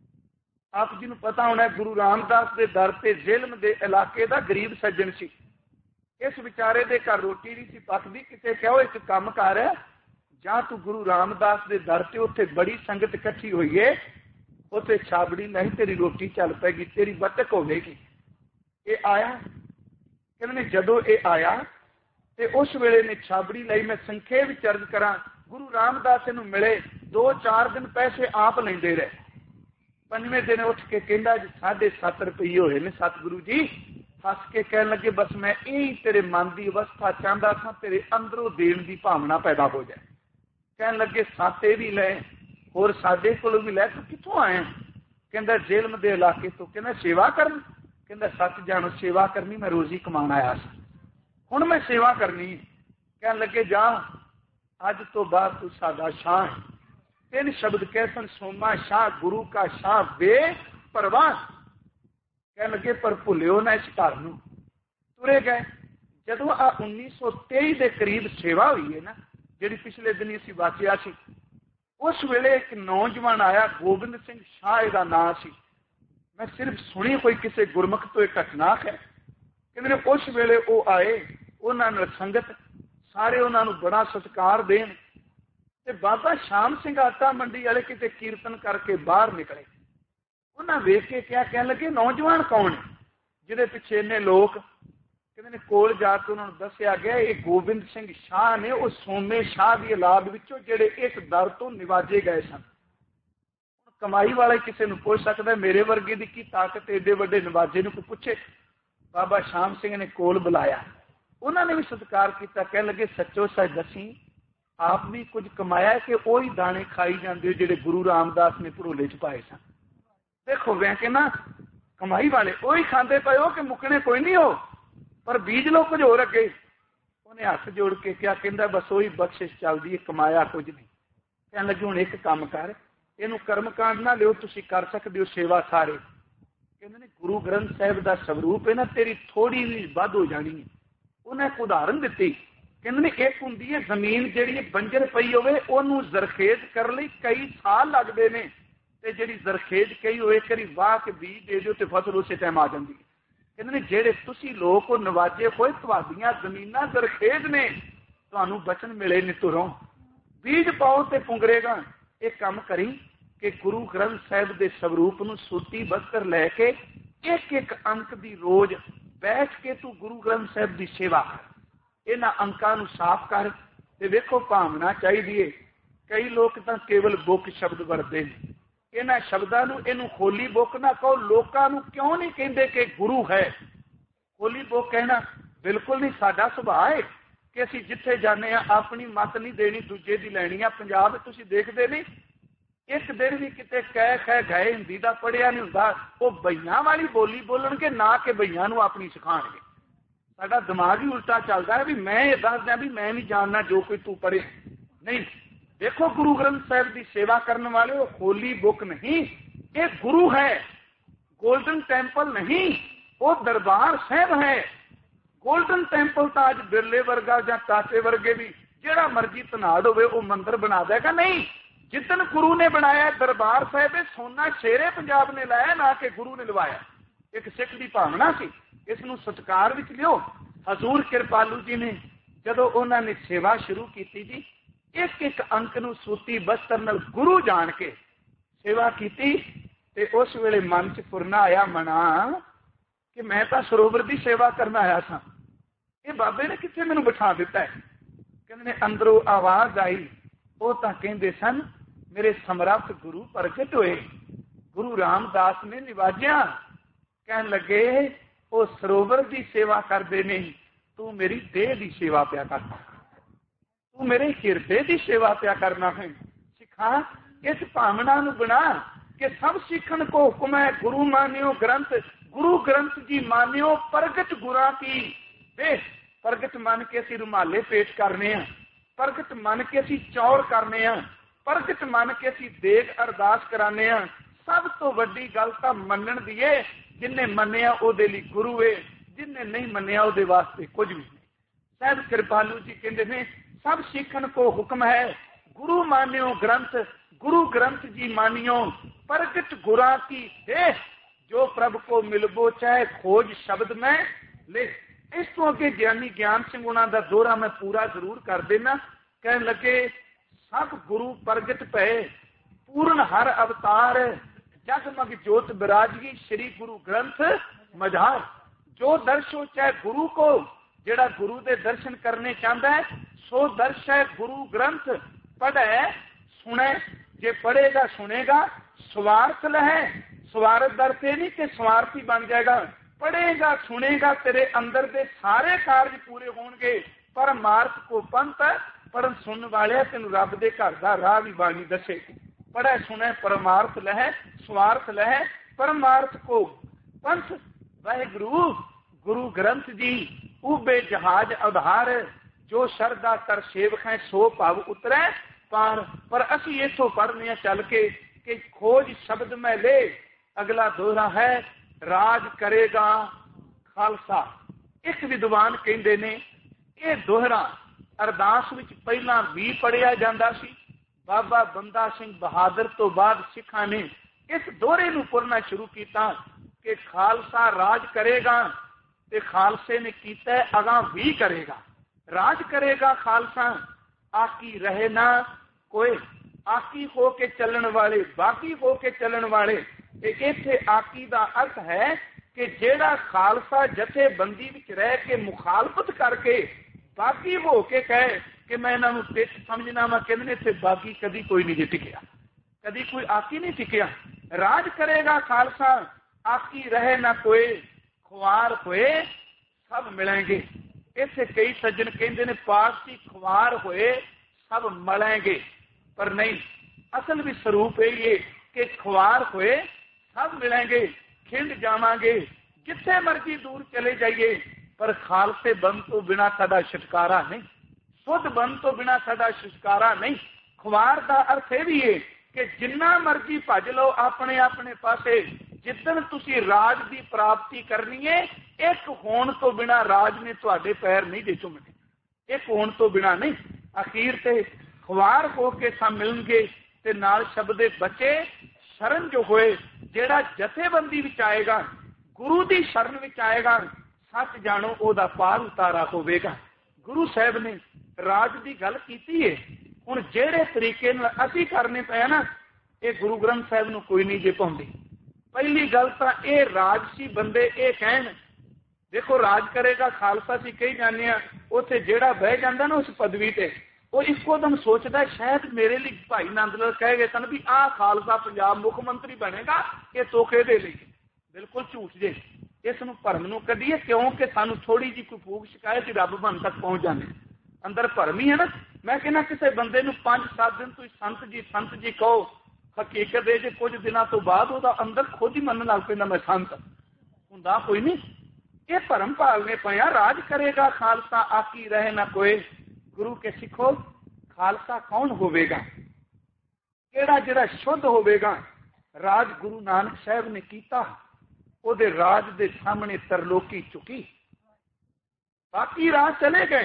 ਆਪ ਜੀ ਨੂੰ ਪਤਾ ਹੋਣਾ ਗੁਰੂ ਰਾਮਦਾਸ ਦੇ ਦਰ ਤੇ ਜ਼ਿਲਮ ਦੇ ਇਲਾਕੇ ਦਾ ਗਰੀਬ ਸੱਜਣ ਸੀ। ਇਸ ਵਿਚਾਰੇ ਦੇ ਘਰ ਰੋਟੀ ਨਹੀਂ ਸੀ ਪੱਕਦੀ। ਕਿਤੇ ਕਹੋ ਇੱਕ ਕੰਮ ਕਰ ਜਾਂ ਤੂੰ ਗੁਰੂ ਰਾਮਦਾਸ ਦੇ ਦਰ ਤੇ ਉੱਥੇ ਬੜੀ ਸੰਗਤ ਇਕੱਠੀ ਹੋਈ ਏ ਉੱਥੇ ਛਾਬੜੀ ਨਹੀਂ ਤੇਰੀ ਰੋਟੀ ਚੱਲ ਪੈਗੀ, ਤੇਰੀ ਬਤਕ ਹੋਵੇਗੀ। ਇਹ ਆਇਆ। ਕਹਿੰਦੇ ਨੇ ਜਦੋਂ ਇਹ ਆਇਆ ਤੇ ਉਸ ਵੇਲੇ ਨੇ ਛਾਬੜੀ ਲਈ। ਮੈਂ ਸੰਖੇਪ ਵਿੱਚ ਅਰਜ਼ ਕਰਾਂ ਗੁਰੂ ਰਾਮਦਾਸ ਇਹਨੂੰ ਮਿਲੇ 2-4 ਦਿਨ ਪੈਸੇ ਆਪ ਲੈਂਦੇ ਰਹੇ। 5ਵੇਂ ਦਿਨ ਉੱਠ ਕੇ ਕਹਿੰਦਾ ਜੀ 7.5 ਰੁਪਏ ਹੋਏ ਨੇ ਸਤਿਗੁਰੂ ਜੀ। ਹੱਸ ਕੇ ਕਹਿਣ ਲੱਗੇ ਬਸ ਮੈਂ ਇਹ ਤੇਰੇ ਮਨ ਦੀ ਅਵਸਥਾ ਚਾਹੁੰਦਾ ਸਾਂ, ਤੇਰੇ ਅੰਦਰੋਂ ਦੇਣ ਦੀ ਭਾਵਨਾ ਪੈਦਾ ਹੋ ਜਾਏ। ਕਹਿਣ ਲੱਗੇ 7 ਵੀ ਲੈ ਹੋਰ ਸਾਡੇ ਕੋਲੋਂ ਵੀ ਲੈ। ਤੂੰ ਕਿੱਥੋਂ ਆਇਆ? ਕਹਿੰਦਾ ਜੇਲਮ ਦੇ ਇਲਾਕੇ ਤੋਂ। ਕਹਿੰਦਾ ਸੇਵਾ ਕਰਨ? ਕਹਿੰਦਾ ਸੱਚ ਜਾਣੋ ਸੇਵਾ ਕਰਨੀ ਮੈਂ ਰੋਜ਼ੀ ਕਮਾਉਣ ਆਇਆ ਸੀ, ਹੁਣ ਮੈਂ ਸੇਵਾ ਕਰਨੀ। ਕਹਿਣ ਲੱਗੇ ਜਾ ਅੱਜ ਤੋਂ ਬਾਅਦ ਤੂੰ ਸਾਡਾ ਸ਼ਾਹ ਹੈ। 3 ਸ਼ਬਦ ਕਹਿ ਸਨ ਸੋਮਾ ਸ਼ਾਹ ਗੁਰੂ ਕਾ ਸ਼ਾਹ ਬੇਪਰਵਾਹ। ਕਹਿਣ ਲੱਗੇ ਪਰ ਭੁੱਲਿਓ ਨਾ ਇਸ ਘਰ ਨੂੰ। ਤੁਰੇ ਗਏ। ਜਦੋਂ ਆ 1923 ਦੇ ਕਰੀਬ ਸੇਵਾ ਹੋਈ ਹੈ ਨਾ ਜਿਹੜੀ ਪਿਛਲੇ ਦਿਨੀ ਅਸੀਂ ਵਾਚਿਆ ਸੀ, ਉਸ ਵੇਲੇ ਇੱਕ ਨੌਜਵਾਨ ਆਇਆ ਗੋਬਿੰਦ ਸਿੰਘ ਸ਼ਾਹ ਇਹਦਾ ਨਾਂ ਸੀ। ਮੈਂ ਸਿਰਫ ਸੁਣੀ ਕੋਈ ਕਿਸੇ ਗੁਰਮੁਖ ਤੋਂ ਇਹ ਘਟਨਾ ਹੈ। ਕਹਿੰਦੇ ਨੇ ਉਸ ਵੇਲੇ ਉਹ ਆਏ, ਉਹਨਾਂ ਨਾਲ ਸੰਗਤ ਸਾਰੇ ਉਹਨਾਂ ਨੂੰ ਬੜਾ ਸਤਿਕਾਰ ਦੇਣ। ਤੇ ਬਾਬਾ ਸ਼ਾਮ ਸਿੰਘ ਆਟਾ ਮੰਡੀ ਵਾਲੇ ਕਿਤੇ ਕੀਰਤਨ ਕਰਕੇ ਬਾਹਰ ਨਿਕਲੇ। ਉਹਨਾਂ ਵੇਖ ਕੇ ਕਿਹਾ, ਕਹਿਣ ਲੱਗੇ ਨੌਜਵਾਨ ਕੌਣ ਹੈ ਜਿਹਦੇ ਪਿੱਛੇ ਇੰਨੇ ਲੋਕ ਕਹਿੰਦੇ ਨੇ ਕੋਲ ਜਾ ਕੇ ਉਹਨਾਂ ਨੂੰ ਦੱਸਿਆ ਗਿਆ ਇਹ ਗੋਬਿੰਦ ਸਿੰਘ ਸ਼ਾਹ ਨੇ, ਉਹ ਸੋਮੇ ਸ਼ਾਹ ਦੀ ਔਲਾਦ ਵਿੱਚੋਂ ਜਿਹੜੇ ਇਸ ਦਰ ਤੋਂ ਨਿਵਾਜੇ ਗਏ ਸਨ। ਹੁਣ ਕਮਾਈ ਵਾਲੇ ਕਿਸੇ ਨੂੰ ਪੁੱਛ ਸਕਦਾ, ਮੇਰੇ ਵਰਗੇ ਦੀ ਕੀ ਤਾਕਤ ਏਡੇ ਵੱਡੇ ਨਿਵਾਜੇ ਨੂੰ ਕੋਈ ਪੁੱਛੇ। ਬਾਬਾ ਸ਼ਾਮ ਸਿੰਘ ਨੇ ਕੋਲ ਬੁਲਾਇਆ, ਉਹਨਾਂ ਨੇ ਵੀ ਸਤਿਕਾਰ ਕੀਤਾ। ਕਹਿਣ ਲੱਗੇ ਸੱਚੋ ਸੱਚ ਦੱਸੀ, ਆਪ ਵੀ ਕੁਝ ਕਮਾਇਆ ਕਿ ਉਹੀ ਦਾਣੇ ਖਾਈ ਜਾਂਦੇ ਹੋ ਜਿਹੜੇ ਗੁਰੂ ਰਾਮਦਾਸ ਨੇ ਭੜੋਲੇ ਚ ਪਾਏ ਸਨ। ਦੇਖੋ ਮੈਂ ਕਹਿੰਦਾ ਕਮਾਈ ਵਾਲੇ ਉਹੀ ਖਾਂਦੇ ਪਏ ਹੋ ਕਿ ਮੁੱਕਣੇ ਕੋਈ ਨਹੀਂ ਹੋ, ਪਰ ਬੀਜ ਲੋ ਕੁਝ ਹੋਰ ਅੱਗੇ। ਉਹਨੇ ਹੱਥ ਜੋੜ ਕੇ ਕਿਹਾ, ਕਹਿੰਦਾ ਬਸ ਉਹੀ ਬਖਸ਼ਿਸ਼ ਚੱਲਦੀ ਹੈ, ਕਮਾਇਆ ਕੁਝ ਨਹੀਂ। ਕਹਿਣ ਲੱਗੇ ਹੁਣ ਇੱਕ ਕੰਮ ਕਰ, ਇਹਨੂੰ ਕਰਮਕਾਂਡ ਨਾ ਲਿਓ, ਤੁਸੀਂ ਕਰ ਸਕਦੇ ਹੋ ਸੇਵਾ ਸਾਰੇ। ਕਹਿੰਦੇ ਨੇ ਗੁਰੂ ਗ੍ਰੰਥ ਸਾਹਿਬ ਦਾ ਸਵਰੂਪ ਹੈ ਨਾ, ਤੇਰੀ ਥੋੜੀ ਵੀ ਵੱਧ ਹੋ ਜਾਣੀ ਹੈ। ਉਹਨੇ ਇੱਕ ਉਦਾਹਰਨ ਦਿੱਤੀ, ਕਹਿੰਦੇ ਨੇ ਇੱਕ ਹੁੰਦੀ ਹੈ ਜ਼ਮੀਨ ਜਿਹੜੀ ਬੰਜਰ ਪਈ ਹੋਵੇ, ਉਹਨੂੰ ਜ਼ਰਖੇਜ਼ ਕਰਨ ਲਈ ਕਈ ਸਾਲ ਲੱਗਦੇ ਨੇ, ਤੇ ਜਿਹੜੀ ਜ਼ਰਖੇਜ਼ ਕਈ ਹੋਏ ਕਰੀ ਵਾਹ ਕੇ ਬੀਜ ਦੇ ਦਿਓ ਤੇ ਫਸਲ ਉਸੇ ਟਾਈਮ ਆ ਜਾਂਦੀ ਹੈ। ਕਹਿੰਦੇ ਨੇ ਜਿਹੜੇ ਤੁਸੀਂ ਲੋਕ ਉਹ ਨਵਾਜੇ ਹੋਏ, ਤੁਹਾਡੀਆਂ ਜ਼ਮੀਨਾਂ ਜ਼ਰਖੇਜ਼ ਨੇ, ਤੁਹਾਨੂੰ ਬਚਨ ਮਿਲੇ ਨੇ ਤੁਰੋਂ, ਬੀਜ ਪਾਓ ਤੇ ਪੁੰਗਰੇਗਾ। ਇਹ ਕੰਮ ਕਰੀ ਕਿ ਗੁਰੂ ਗ੍ਰੰਥ ਸਾਹਿਬ ਦੇ ਸਵਰੂਪ ਨੂੰ ਸੂਤੀ ਬਸਤਰ ਲੈ ਕੇ ਇੱਕ ਇੱਕ ਅੰਕ ਦੀ ਰੋਜ਼ ਬੈਠ ਕੇ ਤੂੰ ਗੁਰੂ ਗ੍ਰੰਥ ਸਾਹਿਬ ਦੀ ਸੇਵਾ ਕਰ। ਇਹਨਾਂ ਅੰਕਾਂ ਨੂੰ ਸਾਫ਼ ਕਰ ਤੇ ਵੇਖੋ ਭਾਵਨਾ ਚਾਹੀਦੀ ਹੈ। ਕਈ ਲੋਕ ਤਾਂ ਕੇਵਲ ਬੁੱਕ ਸ਼ਬਦ ਵਰਤਦੇ ਨੇ, ਇਹਨਾਂ ਸ਼ਬਦਾਂ ਨੂੰ ਇਹਨੂੰ ਹੋਲੀ ਬੁੱਕ ਨਾ ਕਹੋ। ਲੋਕਾਂ ਨੂੰ ਕਿਉਂ ਨਹੀਂ ਕਹਿੰਦੇ ਕਿ ਗੁਰੂ ਹੈ? ਹੋਲੀ ਬੁੱਕ ਕਹਿਣਾ ਬਿਲਕੁਲ ਨਹੀਂ ਸਾਡਾ ਸੁਭਾਅ ਹੈ ਕਿ ਅਸੀਂ ਜਿੱਥੇ ਜਾਂਦੇ ਹਾਂ ਆਪਣੀ ਮੱਤ ਨਹੀਂ ਦੇਣੀ, ਦੂਜੇ ਦੀ ਲੈਣੀ ਆ। ਪੰਜਾਬ ਤੁਸੀਂ ਦੇਖਦੇ ਨਹੀਂ, ਇੱਕ ਦਿਨ ਵੀ ਕਿਤੇ ਕਹਿ ਗਏ ਹਿੰਦੀ ਦਾ ਪੜ੍ਹਿਆ ਨਹੀਂ ਹੁੰਦਾ, ਉਹ ਬਈਆਂ ਵਾਲੀ ਬੋਲੀ ਬੋਲਣਗੇ ਨਾ ਕਿ ਬਈਆਂ ਨੂੰ ਆਪਣੀ ਸਿਖਾਉਣਗੇ। ਸਾਡਾ ਦਿਮਾਗ ਹੀ ਉਲਟਾ ਚੱਲਦਾ ਹੈ ਵੀ ਮੈਂ ਇਹ ਦੱਸਦਾ ਵੀ ਮੈਂ ਨਹੀਂ ਜਾਣਦਾ ਜੋ ਕੋਈ ਤੂੰ ਪੜ੍ਹੇ। ਨਹੀਂ, ਦੇਖੋ ਗੁਰੂ ਗ੍ਰੰਥ ਸਾਹਿਬ ਦੀ ਸੇਵਾ ਕਰਨ ਵਾਲੇ ਉਹ ਹੋਲੀ ਬੁੱਕ ਨਹੀਂ, ਇਹ ਗੁਰੂ ਹੈ। ਗੋਲਡਨ ਟੈਂਪਲ ਨਹੀਂ, ਉਹ ਦਰਬਾਰ ਸਾਹਿਬ ਹੈ। ਗੋਲਡਨ ਟੈਂਪਲ ਤਾਂ ਅੱਜ ਬਿਰਲੇ ਵਰਗਾ ਜਾਂ ਕਾਸੇ ਵਰਗੇ ਵੀ ਜਿਹੜਾ ਮਰਜ਼ੀ ਧਨਾੜ ਹੋਵੇ ਉਹ ਮੰਦਿਰ ਬਣਾ ਦੇਗਾ। ਨਹੀਂ, ਜਿੱਦਣ ਗੁਰੂ ਨੇ ਬਣਾਇਆ ਦਰਬਾਰ ਸਾਹਿਬ, ਸੋਨਾ ਸ਼ੇਰੇ ਪੰਜਾਬ ਨੇ ਲਾਇਆ ਨਾ ਕਿ ਗੁਰੂ ਨੇ ਲਵਾਇਆ। ਇੱਕ ਸਿੱਖ ਦੀ ਭਾਵਨਾ ਸੀ, ਇਸ ਨੂੰ ਸਤਿਕਾਰ ਵਿੱਚ ਲਿਓ। ਹਜ਼ੂਰ ਕਿਰਪਾਲੂ ਜੀ ਨੇ ਜਦੋਂ ਉਹਨਾਂ ਨੇ ਸੇਵਾ ਸ਼ੁਰੂ ਕੀਤੀ ਜੀ, ਇੱਕ ਇੱਕ ਅੰਕ ਨੂੰ ਸੂਤੀ ਬਸਤਰ ਨਾਲ ਗੁਰੂ ਜਾਣ ਕੇ ਸੇਵਾ ਕੀਤੀ, ਤੇ ਉਸ ਵੇਲੇ ਮਨ ਚ ਫੁਰਨਾ ਆਇਆ ਮਨਾ ਕਿ ਮੈਂ ਤਾਂ ਸਰੋਵਰ ਦੀ ਸੇਵਾ ਕਰਨ ਆਇਆ ਸਾਂ, ਇਹ ਬਾਬੇ ਨੇ ਕਿੱਥੇ ਮੈਨੂੰ ਬਿਠਾ ਦਿੱਤਾ ਹੈ। ਕਹਿੰਦੇ ਨੇ ਅੰਦਰੋਂ ਆਵਾਜ਼ ਆਈ, ਉਹ ਤਾਂ ਕਹਿੰਦੇ ਸਨ ਮੇਰੇ ਸਮਰੱਥ ਗੁਰੂ ਪ੍ਰਗਟ ਹੋਏ, ਗੁਰੂ ਰਾਮਦਾਸ ਨੇ ਨਿਵਾਜਿਆ। ਕਹਿਣ ਲੱਗੇ ਉਹ ਸਰੋਵਰ ਦੀ ਸੇਵਾ ਕਰਦੇ ਨੇ, ਤੂੰ ਮੇਰੀ ਦੇਹ ਦੀ ਸੇਵਾ ਪਿਆ ਕਰਨਾ, ਤੂੰ ਮੇਰੇ ਹਿਰਦੇ ਦੀ ਸੇਵਾ ਪਿਆ ਕਰਨਾ ਹੈ। ਸਿੱਖਾਂ ਇਸ ਭਾਵਨਾ ਨੂੰ ਬਣਾ ਕਿ ਸਭ ਸਿੱਖਣ ਕੋ ਹੁਕਮ ਹੈ ਗੁਰੂ ਮਾਨਿਓ ਗ੍ਰੰਥ, ਗੁਰੂ ਗ੍ਰੰਥ ਜੀ ਮਾਨਿਓ ਪ੍ਰਗਟ ਗੁਰਾਂ ਕੀ ਦੇਹ। ਪ੍ਰਗਟ ਮੰਨ ਕੇ ਅਸੀਂ ਰੁਮਾਲੇ ਪੇਸ਼ ਕਰਨੇ ਆ, ਪ੍ਰਗਟ ਮੰਨ ਕੇ ਅਸੀਂ ਚੌਰ ਕਰਨੇ ਆ, ਪ੍ਰਗਟ ਮੰਨ ਕੇ ਅਸੀਂ ਦੇਗ ਅਰਦਾਸ ਕਰਾਨੇ ਆ। ਸਭ ਤੋਂ ਵੱਡੀ ਗੱਲ ਤਾਂ ਮੰਨਣ ਦੀ ਏ, ਜਿੰਨੇ ਮੰਨਿਆ ਉਹਦੇ ਲਈ ਗੁਰੂ ਏ, ਜਿੰਨੇ ਨਹੀਂ ਮੰਨਿਆ ਉਹਦੇ ਵਾਸਤੇ ਕੁਝ ਵੀ ਨਹੀਂ। ਸਾਹਿਬ ਕਿਰਪਾਲੂ ਜੀ ਕਹਿੰਦੇ ਨੇ ਸਭ ਸਿੱਖਣ ਕੋ ਹੁਕਮ ਹੈ ਗੁਰੂ ਮਾਨਿਓ ਗ੍ਰੰਥ, ਗੁਰੂ ਗ੍ਰੰਥ ਜੀ ਮਾਨਿਓ ਪ੍ਰਗਟ ਗੁਰਾਂ ਕੀ ਦੇਹ, ਜੋ ਪ੍ਰਭ ਕੋ ਮਿਲਬੋ ਚਾਹੇ ਖੋਜ ਸ਼ਬਦ ਮੈਂ ਲੈ। ਇਸ ਤੋਂ ਅੱਗੇ ਗਿਆਨੀ ਗਿਆਨ ਸਿੰਘ ਉਹਨਾਂ ਦਾ ਦੋਹਰਾ ਮੈਂ ਪੂਰਾ ਜ਼ਰੂਰ ਕਰ ਦੇਣਾ। ਕਹਿਣ ਲੱਗੇ ਸਭ ਗੁਰੂ ਪ੍ਰਗਟ ਪਏ, ਪੂਰਨ ਹਰ ਅਵਤਾਰ, ਜਗਮਗ ਜੋਤ ਬਿਰਾਜਗੀ ਸ਼੍ਰੀ ਗੁਰੂ ਗ੍ਰੰਥ ਮਝਾਰ। ਜੋ ਦਰਸ਼ੋ ਚਾਹੇ ਗੁਰੂ ਕੋ, ਜਿਹੜਾ ਗੁਰੂ ਦੇ ਦਰਸ਼ਨ ਕਰਨੇ ਚਾਹੁੰਦਾ ਹੈ ਸੋ ਦਰਸ਼ ਹੈ ਗੁਰੂ ਗ੍ਰੰਥ। ਪੜ੍ਹੈ ਸੁਣੇ, ਜੇ ਪੜ੍ਹੇਗਾ ਸੁਣੇਗਾ ਸਵਾਰਥ ਲਹੈ। ਸਵਾਰਥ ਦਰ ਤੇ ਨਹੀਂ ਕਿ ਸਵਾਰਥੀ ਬਣ ਜਾਏਗਾ, ਪੜ੍ਹੇਗਾ ਸੁਣੇਗਾ ਤੇਰੇ ਅੰਦਰ ਦੇ ਸਾਰੇ ਕਾਰਜ ਪੂਰੇ ਹੋਣਗੇ। ਪਰ ਮਾਰਥ ਕੋ ਪੰਥ, ਪੜ੍ਹਨ ਸੁਣਨ ਵਾਲਿਆ ਤੈਨੂੰ ਰੱਬ ਦੇ ਘਰ ਦਾ ਰਾਹ ਵੀ ਬਾਣੀ ਦੱਸੇਗੀ। ਪੜ੍ਹੈ ਸੁਣੈ ਪਰਮਾਰਥ ਲਹੈ, ਸਵਾਰਥ ਲਹੈ ਪਰਮਾਰਥ ਕੋ ਪੰਥ। ਵਾਹਿਗੁਰੂ ਗੁਰੂ ਗ੍ਰੰਥ ਜੀ ਉਬੇ ਜਹਾਜ ਆਧਾਰ, ਜੋ ਸ਼ਰਧਾ ਕਰ ਸੇਵਕ ਹੈ ਸੋ ਭਵ ਉਤਰੈ ਪਾਰ। ਪਰ ਅਸੀਂ ਇੱਥੋਂ ਪੜ੍ਹਨੇ ਆ ਚੱਲ ਕੇ ਕਿ ਖੋਜ ਸ਼ਬਦ ਮੈਂ ਲੈ। ਅਗਲਾ ਦੋਹਰਾ ਹੈ ਰਾਜ ਕਰੇਗਾ ਖਾਲਸਾ। ਇੱਕ ਵਿਦਵਾਨ ਕਹਿੰਦੇ ਨੇ ਇਹ ਦੋਹਰਾ ਅਰਦਾਸ ਵਿੱਚ ਪਹਿਲਾਂ ਵੀ ਪੜ੍ਹਿਆ ਜਾਂਦਾ ਸੀ। ਬਾਬਾ ਬੰਦਾ ਸਿੰਘ ਬਹਾਦਰ ਤੋਂ ਬਾਅਦ ਸਿੱਖਾਂ ਨੇ ਇਸ ਦੋਹਰੇ ਨੂੰ ਪੜ੍ਹਨਾ ਸ਼ੁਰੂ ਕੀਤਾ ਕਿ ਖਾਲਸਾ ਰਾਜ ਕਰੇਗਾ, ਤੇ ਖਾਲਸੇ ਨੇ ਕੀਤਾ ਅਗਾਂਹ ਵੀ ਕਰੇਗਾ। ਰਾਜ ਕਰੇਗਾ ਖਾਲਸਾ, ਆਕੀ ਰਹੇ ਨਾ ਕੋਈ। ਆਕੀ ਹੋ ਕੇ ਚੱਲਣ ਵਾਲੇ, ਬਾਕੀ ਹੋ ਕੇ ਚੱਲਣ ਵਾਲੇ। ਇੱਥੇ ਆਕੀ ਦਾ ਅਰਥ ਹੈ कि जेड़ा खालसा जथेबंदी विच रह के मुखालफत करके बागी हो के कहे कि मैं इन्हों पिछ समझना वा, कहते इत्थे बागी कदी कोई नहीं टिकिया, कदी कोई आकी नहीं टिकिया। राज करेगा खालसा आकी रहे ना कोई, खुआर होए सब मिलेंगे। इत्थे कई सज्जन कहते ने पारसी खुआर होए सब मलेंगे, पर नहीं, असल भी स्वरूप यही है कि खुआर होए सब मिलेंगे, खिंड जावांगे, जिथे मर्जी दूर चले जाइए, पर खालसे बन तो बिना साडा छुटकारा नहीं, शुद्ध बन तो बिना साडा छुटकारा नहीं। खुआर का अर्थ यह भी है कि जिन्ना मर्जी भज लो अपने अपने पासे, जिदन तुसी राज की प्राप्ति करनी है, एक होने तो बिना राज ने तुहाडे पैर नहीं दे चुमने, एक होने तो बिना नहीं। अखीर ते खुआर होके सब मिलणगे ते नाल शब्दे बचे शरण जो होए, जेड़ा जथेबंदी विच आएगा, गुरु की शरण विच आएगा, सच जानो ओदा पार उतारा होवेगा। गुरु साहब ने राज की गल की है, हुण जेड़े तरीके नाल असीं करने पे ना, ये गुरु ग्रंथ साहब नूं कोई नहीं जे पाउंदी। पहली गल तां ये राजसी बंदे ये कहण, देखो राज करेगा खालसा सी कही जाने, उत्थे जेड़ा बह जांदा ना उस पदवी ते, वो इक्को दम सोचता शायद मेरे लिए भाई नंद लाल कह गए सन भी आ खालसा पंजाब मुख मंत्री बनेगा, ये तोखे दे लिए। बिल्कुल झूठ जे, इस भरम नूं कढीए, क्योंकि सानू थोड़ी जी कोई फूक शिकायत ही रब बन तक पहुंच जाने, अंदर भरम ही है ना। मैं कहना किसी बंदे नूं 5-7 दिन तुसीं संत जी कहो, हकीकत है जे कुछ दिनों तो बाद वो अंदर खुद ही मनन लग पैंदा मैं संत हुंदा कोई नहीं। ये भरम पालने पाया, राज करेगा खालसा आकी रहे ना कोई, गुरु के सिखो खालसा कौन होवेगा, केड़ा जिहड़ा शुद्ध होवेगा। राज गुरु नानक साहब ने कीता, ओदे राज दे सामने तरलोकी चुकी, बाकी राह चले गए।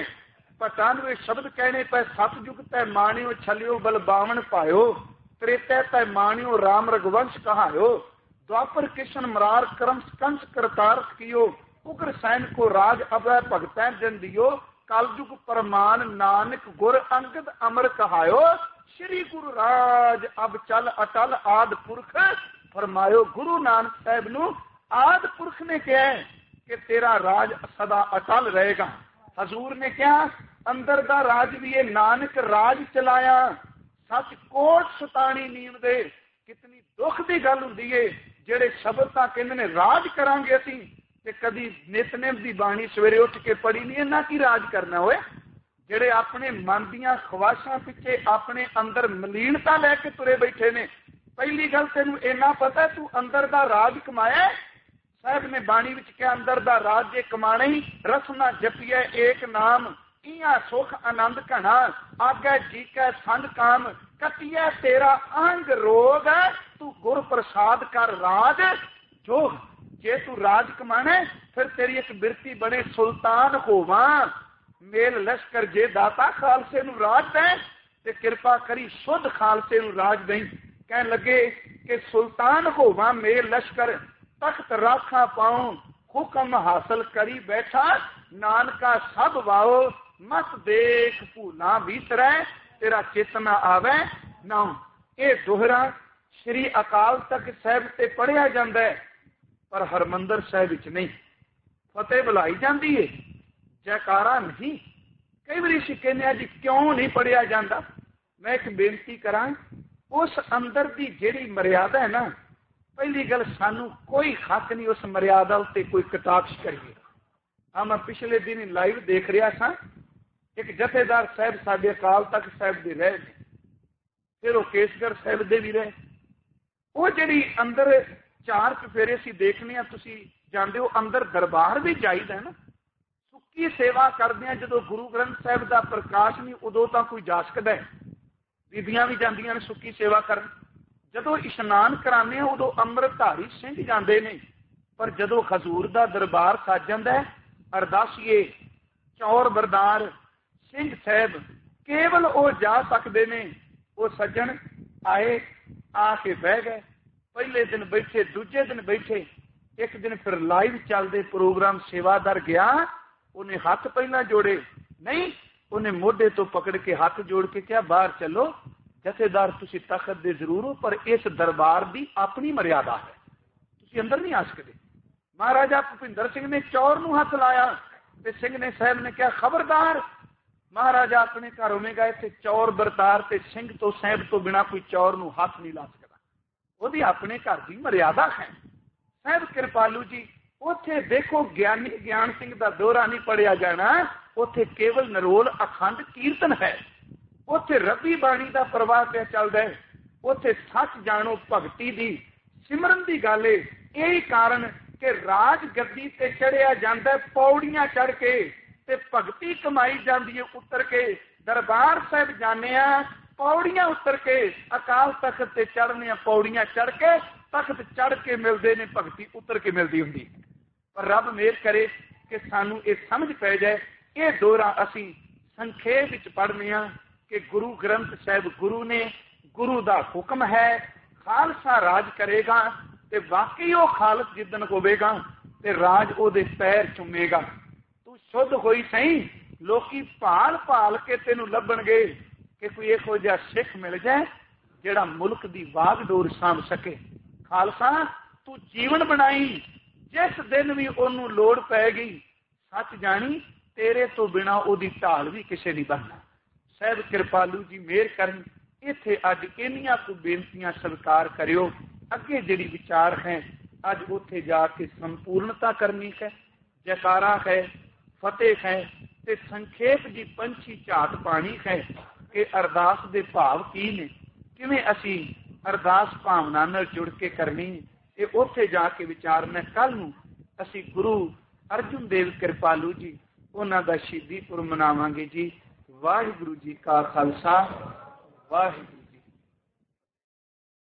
95 शब्द कहने पे, सतयुग तै माणियो छलियो बल बावन पायो, त्रेता तै माणियो राम रघुवंश कहायो, द्वापर कृष्ण मरार करम कंस करतार कियो, उग्र सैन को राज अभय भगतै जन दियो, कलयुग परमान नानक गुर अंगद अमर कहायो, श्री गुरु राज अब चल अटल आद पुरख फरमायो। गुरु नानक साहब नूं आद पुरख ने कहा कि तेरा राज सदा अटल रहेगा। हजूर ने कहा अंदर दा राज भी ये नानक राज चलाया, सच कोट सतानी नीम दे। कितनी दुख की गल हुंदी है, जेड़े शब्द तां कहंदे ने राज करांगे असीं, ते कदी नितनेम दी बाणी सवेरे उठ के पढ़ी नहीं, ना की राज करना होए। जेड़े अपने मन दियां ख्वाहिशां पिछे अपने अंदर मलीनता लैके तुरे बैठे ने। पहली गल तेनू इन्ना पता तू अंदर दा राज कमाया, साहब ने बाणी विच कहा अंदर दा राज जे कमाना ही, रसना जपिए एक नाम, इया सुख आनंद घना, आगे जी कै संग काम, कटिया तेरा अंग रोग, तू गुर प्रसाद कर राज जोग। जे तू राज कमाना फिर तेरी एक बिरती बने सुल्तान होवा, मेल लश्कर जे दाता खालसे नू राज दे, ते कृपा करी शुद्ध खालसे नू राज दई। कहन लगे कि सुल्तान होवा मेल लश्कर, तख्त राखा पाऊं, हुक्म हासिल करी बैठा, नानका सब वाओ, मत देख भूला बीतरै, तेरा चेतना आवे ना। ये दोहरा श्री अकाल तख्त साहिब ते पढ़िया जाता है, पर हरमंदर साहिब विच नहीं। फतेह बुलाई जाती है, जयकारा नहीं। कई बार असीं कहने जी क्यों नहीं पढ़िया जाता। मैं एक बेनती करा, उस अंदर की जिहड़ी मर्यादा है ना, पहली गल सानू कोई हक नहीं उस मर्यादा उत्ते कोई कटाक्ष करिए। हाँ, मैं पिछले दिन लाइव देख रहा था, एक जथेदार साहब साडे अकाल तख्त साहिब दे रहे, फिर वो केसगढ़ साहिब दे भी रहे। वो जिहड़ी अंदर 4 चुफेरे असीं देखने, तुसीं जाणदे हो अंदर दरबार भी चाहिदा है ना। सुक्की सेवा करदे हैं, जदों गुरु ग्रंथ साहिब का प्रकाश नहीं उदों तां कोई जा सकदा है। बीबियां भी जांदियां ने सुक्की सेवा करन। जदों इशनान कराने उदों अमृतधारी सिंह जांदे ने, पर जदों हजूर का दरबार सज जांदा है, अरदासीए चौर बरदार सिंह साहब केवल वो जा सकते ने। वो सज्जन आए, आके बह गए, पहले दिन बैठे, दूजे दिन बैठे, एक दिन फिर लाइव चलते प्रोग्राम सेवादार गया, उन्हें हाथ पहला जोड़े नहीं, उन्हें मोढे तो पकड़ के हाथ जोड़ के क्या बाहर चलो, जथेदार तुसी तखत दे जरूर हो, पर इस दरबार की अपनी मर्यादा है, तुसी अंदर नहीं आ सकते। महाराजा भुपिंदर सिंह ने चौर नूं हथ लाया ते सिंह ने साहब ने कहा खबरदार महाराजा अपने घर होवेगा, इत्थे चौर बरतार ते सिंह तो साहब तो बिना कोई चौर नूं हथ नहीं ला सकता। ओहदी अपने घर की मर्यादा है। साहब कृपालू जी उत्थे देखो ज्ञानी ज्ञान सिंह का दोहरा नहीं पढ़िया जाना, उत्थे केवल नरोल अखंड कीर्तन है, उत्थे रबी बाणी का प्रवाह पे चलता है, उत्थे सच जानो भगती दी सिमरन की गल है। यही कारण कि राज गद्दी ते चढ़िया जाता है पौड़ियां चढ़ के ते भगती कमाई जाती है उतर के। दरबार साहब जाने पौड़ियां उतर के, अकाल तख्त ते चढ़ने पौड़ियां चढ़ के, तख्त चढ़ के मिलते ने, भगती उतर के मिलती होंगी। पर रब मेहर करे कि सानू ये समझ पै जाए। ये दोहरा असी संखेप विच पढ़ने कि गुरु ग्रंथ साहब गुरु ने, गुरु का हुक्म है, खालसा राज करेगा ते वाकई वो खालस जिदन होवेगा ते राज ओदे पैर चुमेगा। तू शुद्ध होई सही, लोकी भाल भाल के तेनू लभणगे कि कोई इहो जिहा सिख मिल जाए जिहड़ा मुल्क दी वागडोर साम सके। खालसा तू जीवन बनाई, जिस दिन भी ओनू लोड़ पैगी सच जानी तेरे तो बिना ओदी ढाल भी किसे नहीं बनना। साहब कृपालू जी मेहर करन। इत्थे अज इन्नियां को बेनतियां स्वीकार करियो। अगे जिहड़ी विचार है अज उत्थे जाके संपूर्णता करनी है। जयकारा है, फतेह है ते संखेप जी पंछी झात पानी है कि अरदास दे भाव की ने, किवें असी अरदास भावना नाल जुड़ के करनी है। ये उत्थे जाके विचारना। कल नूं असी गुरु अर्जुन देव कृपालू जी उन्हां दा शहीदी पुरब मनावांगे जी। वाहिगुरू जी का खालसा, वाहिगुरू।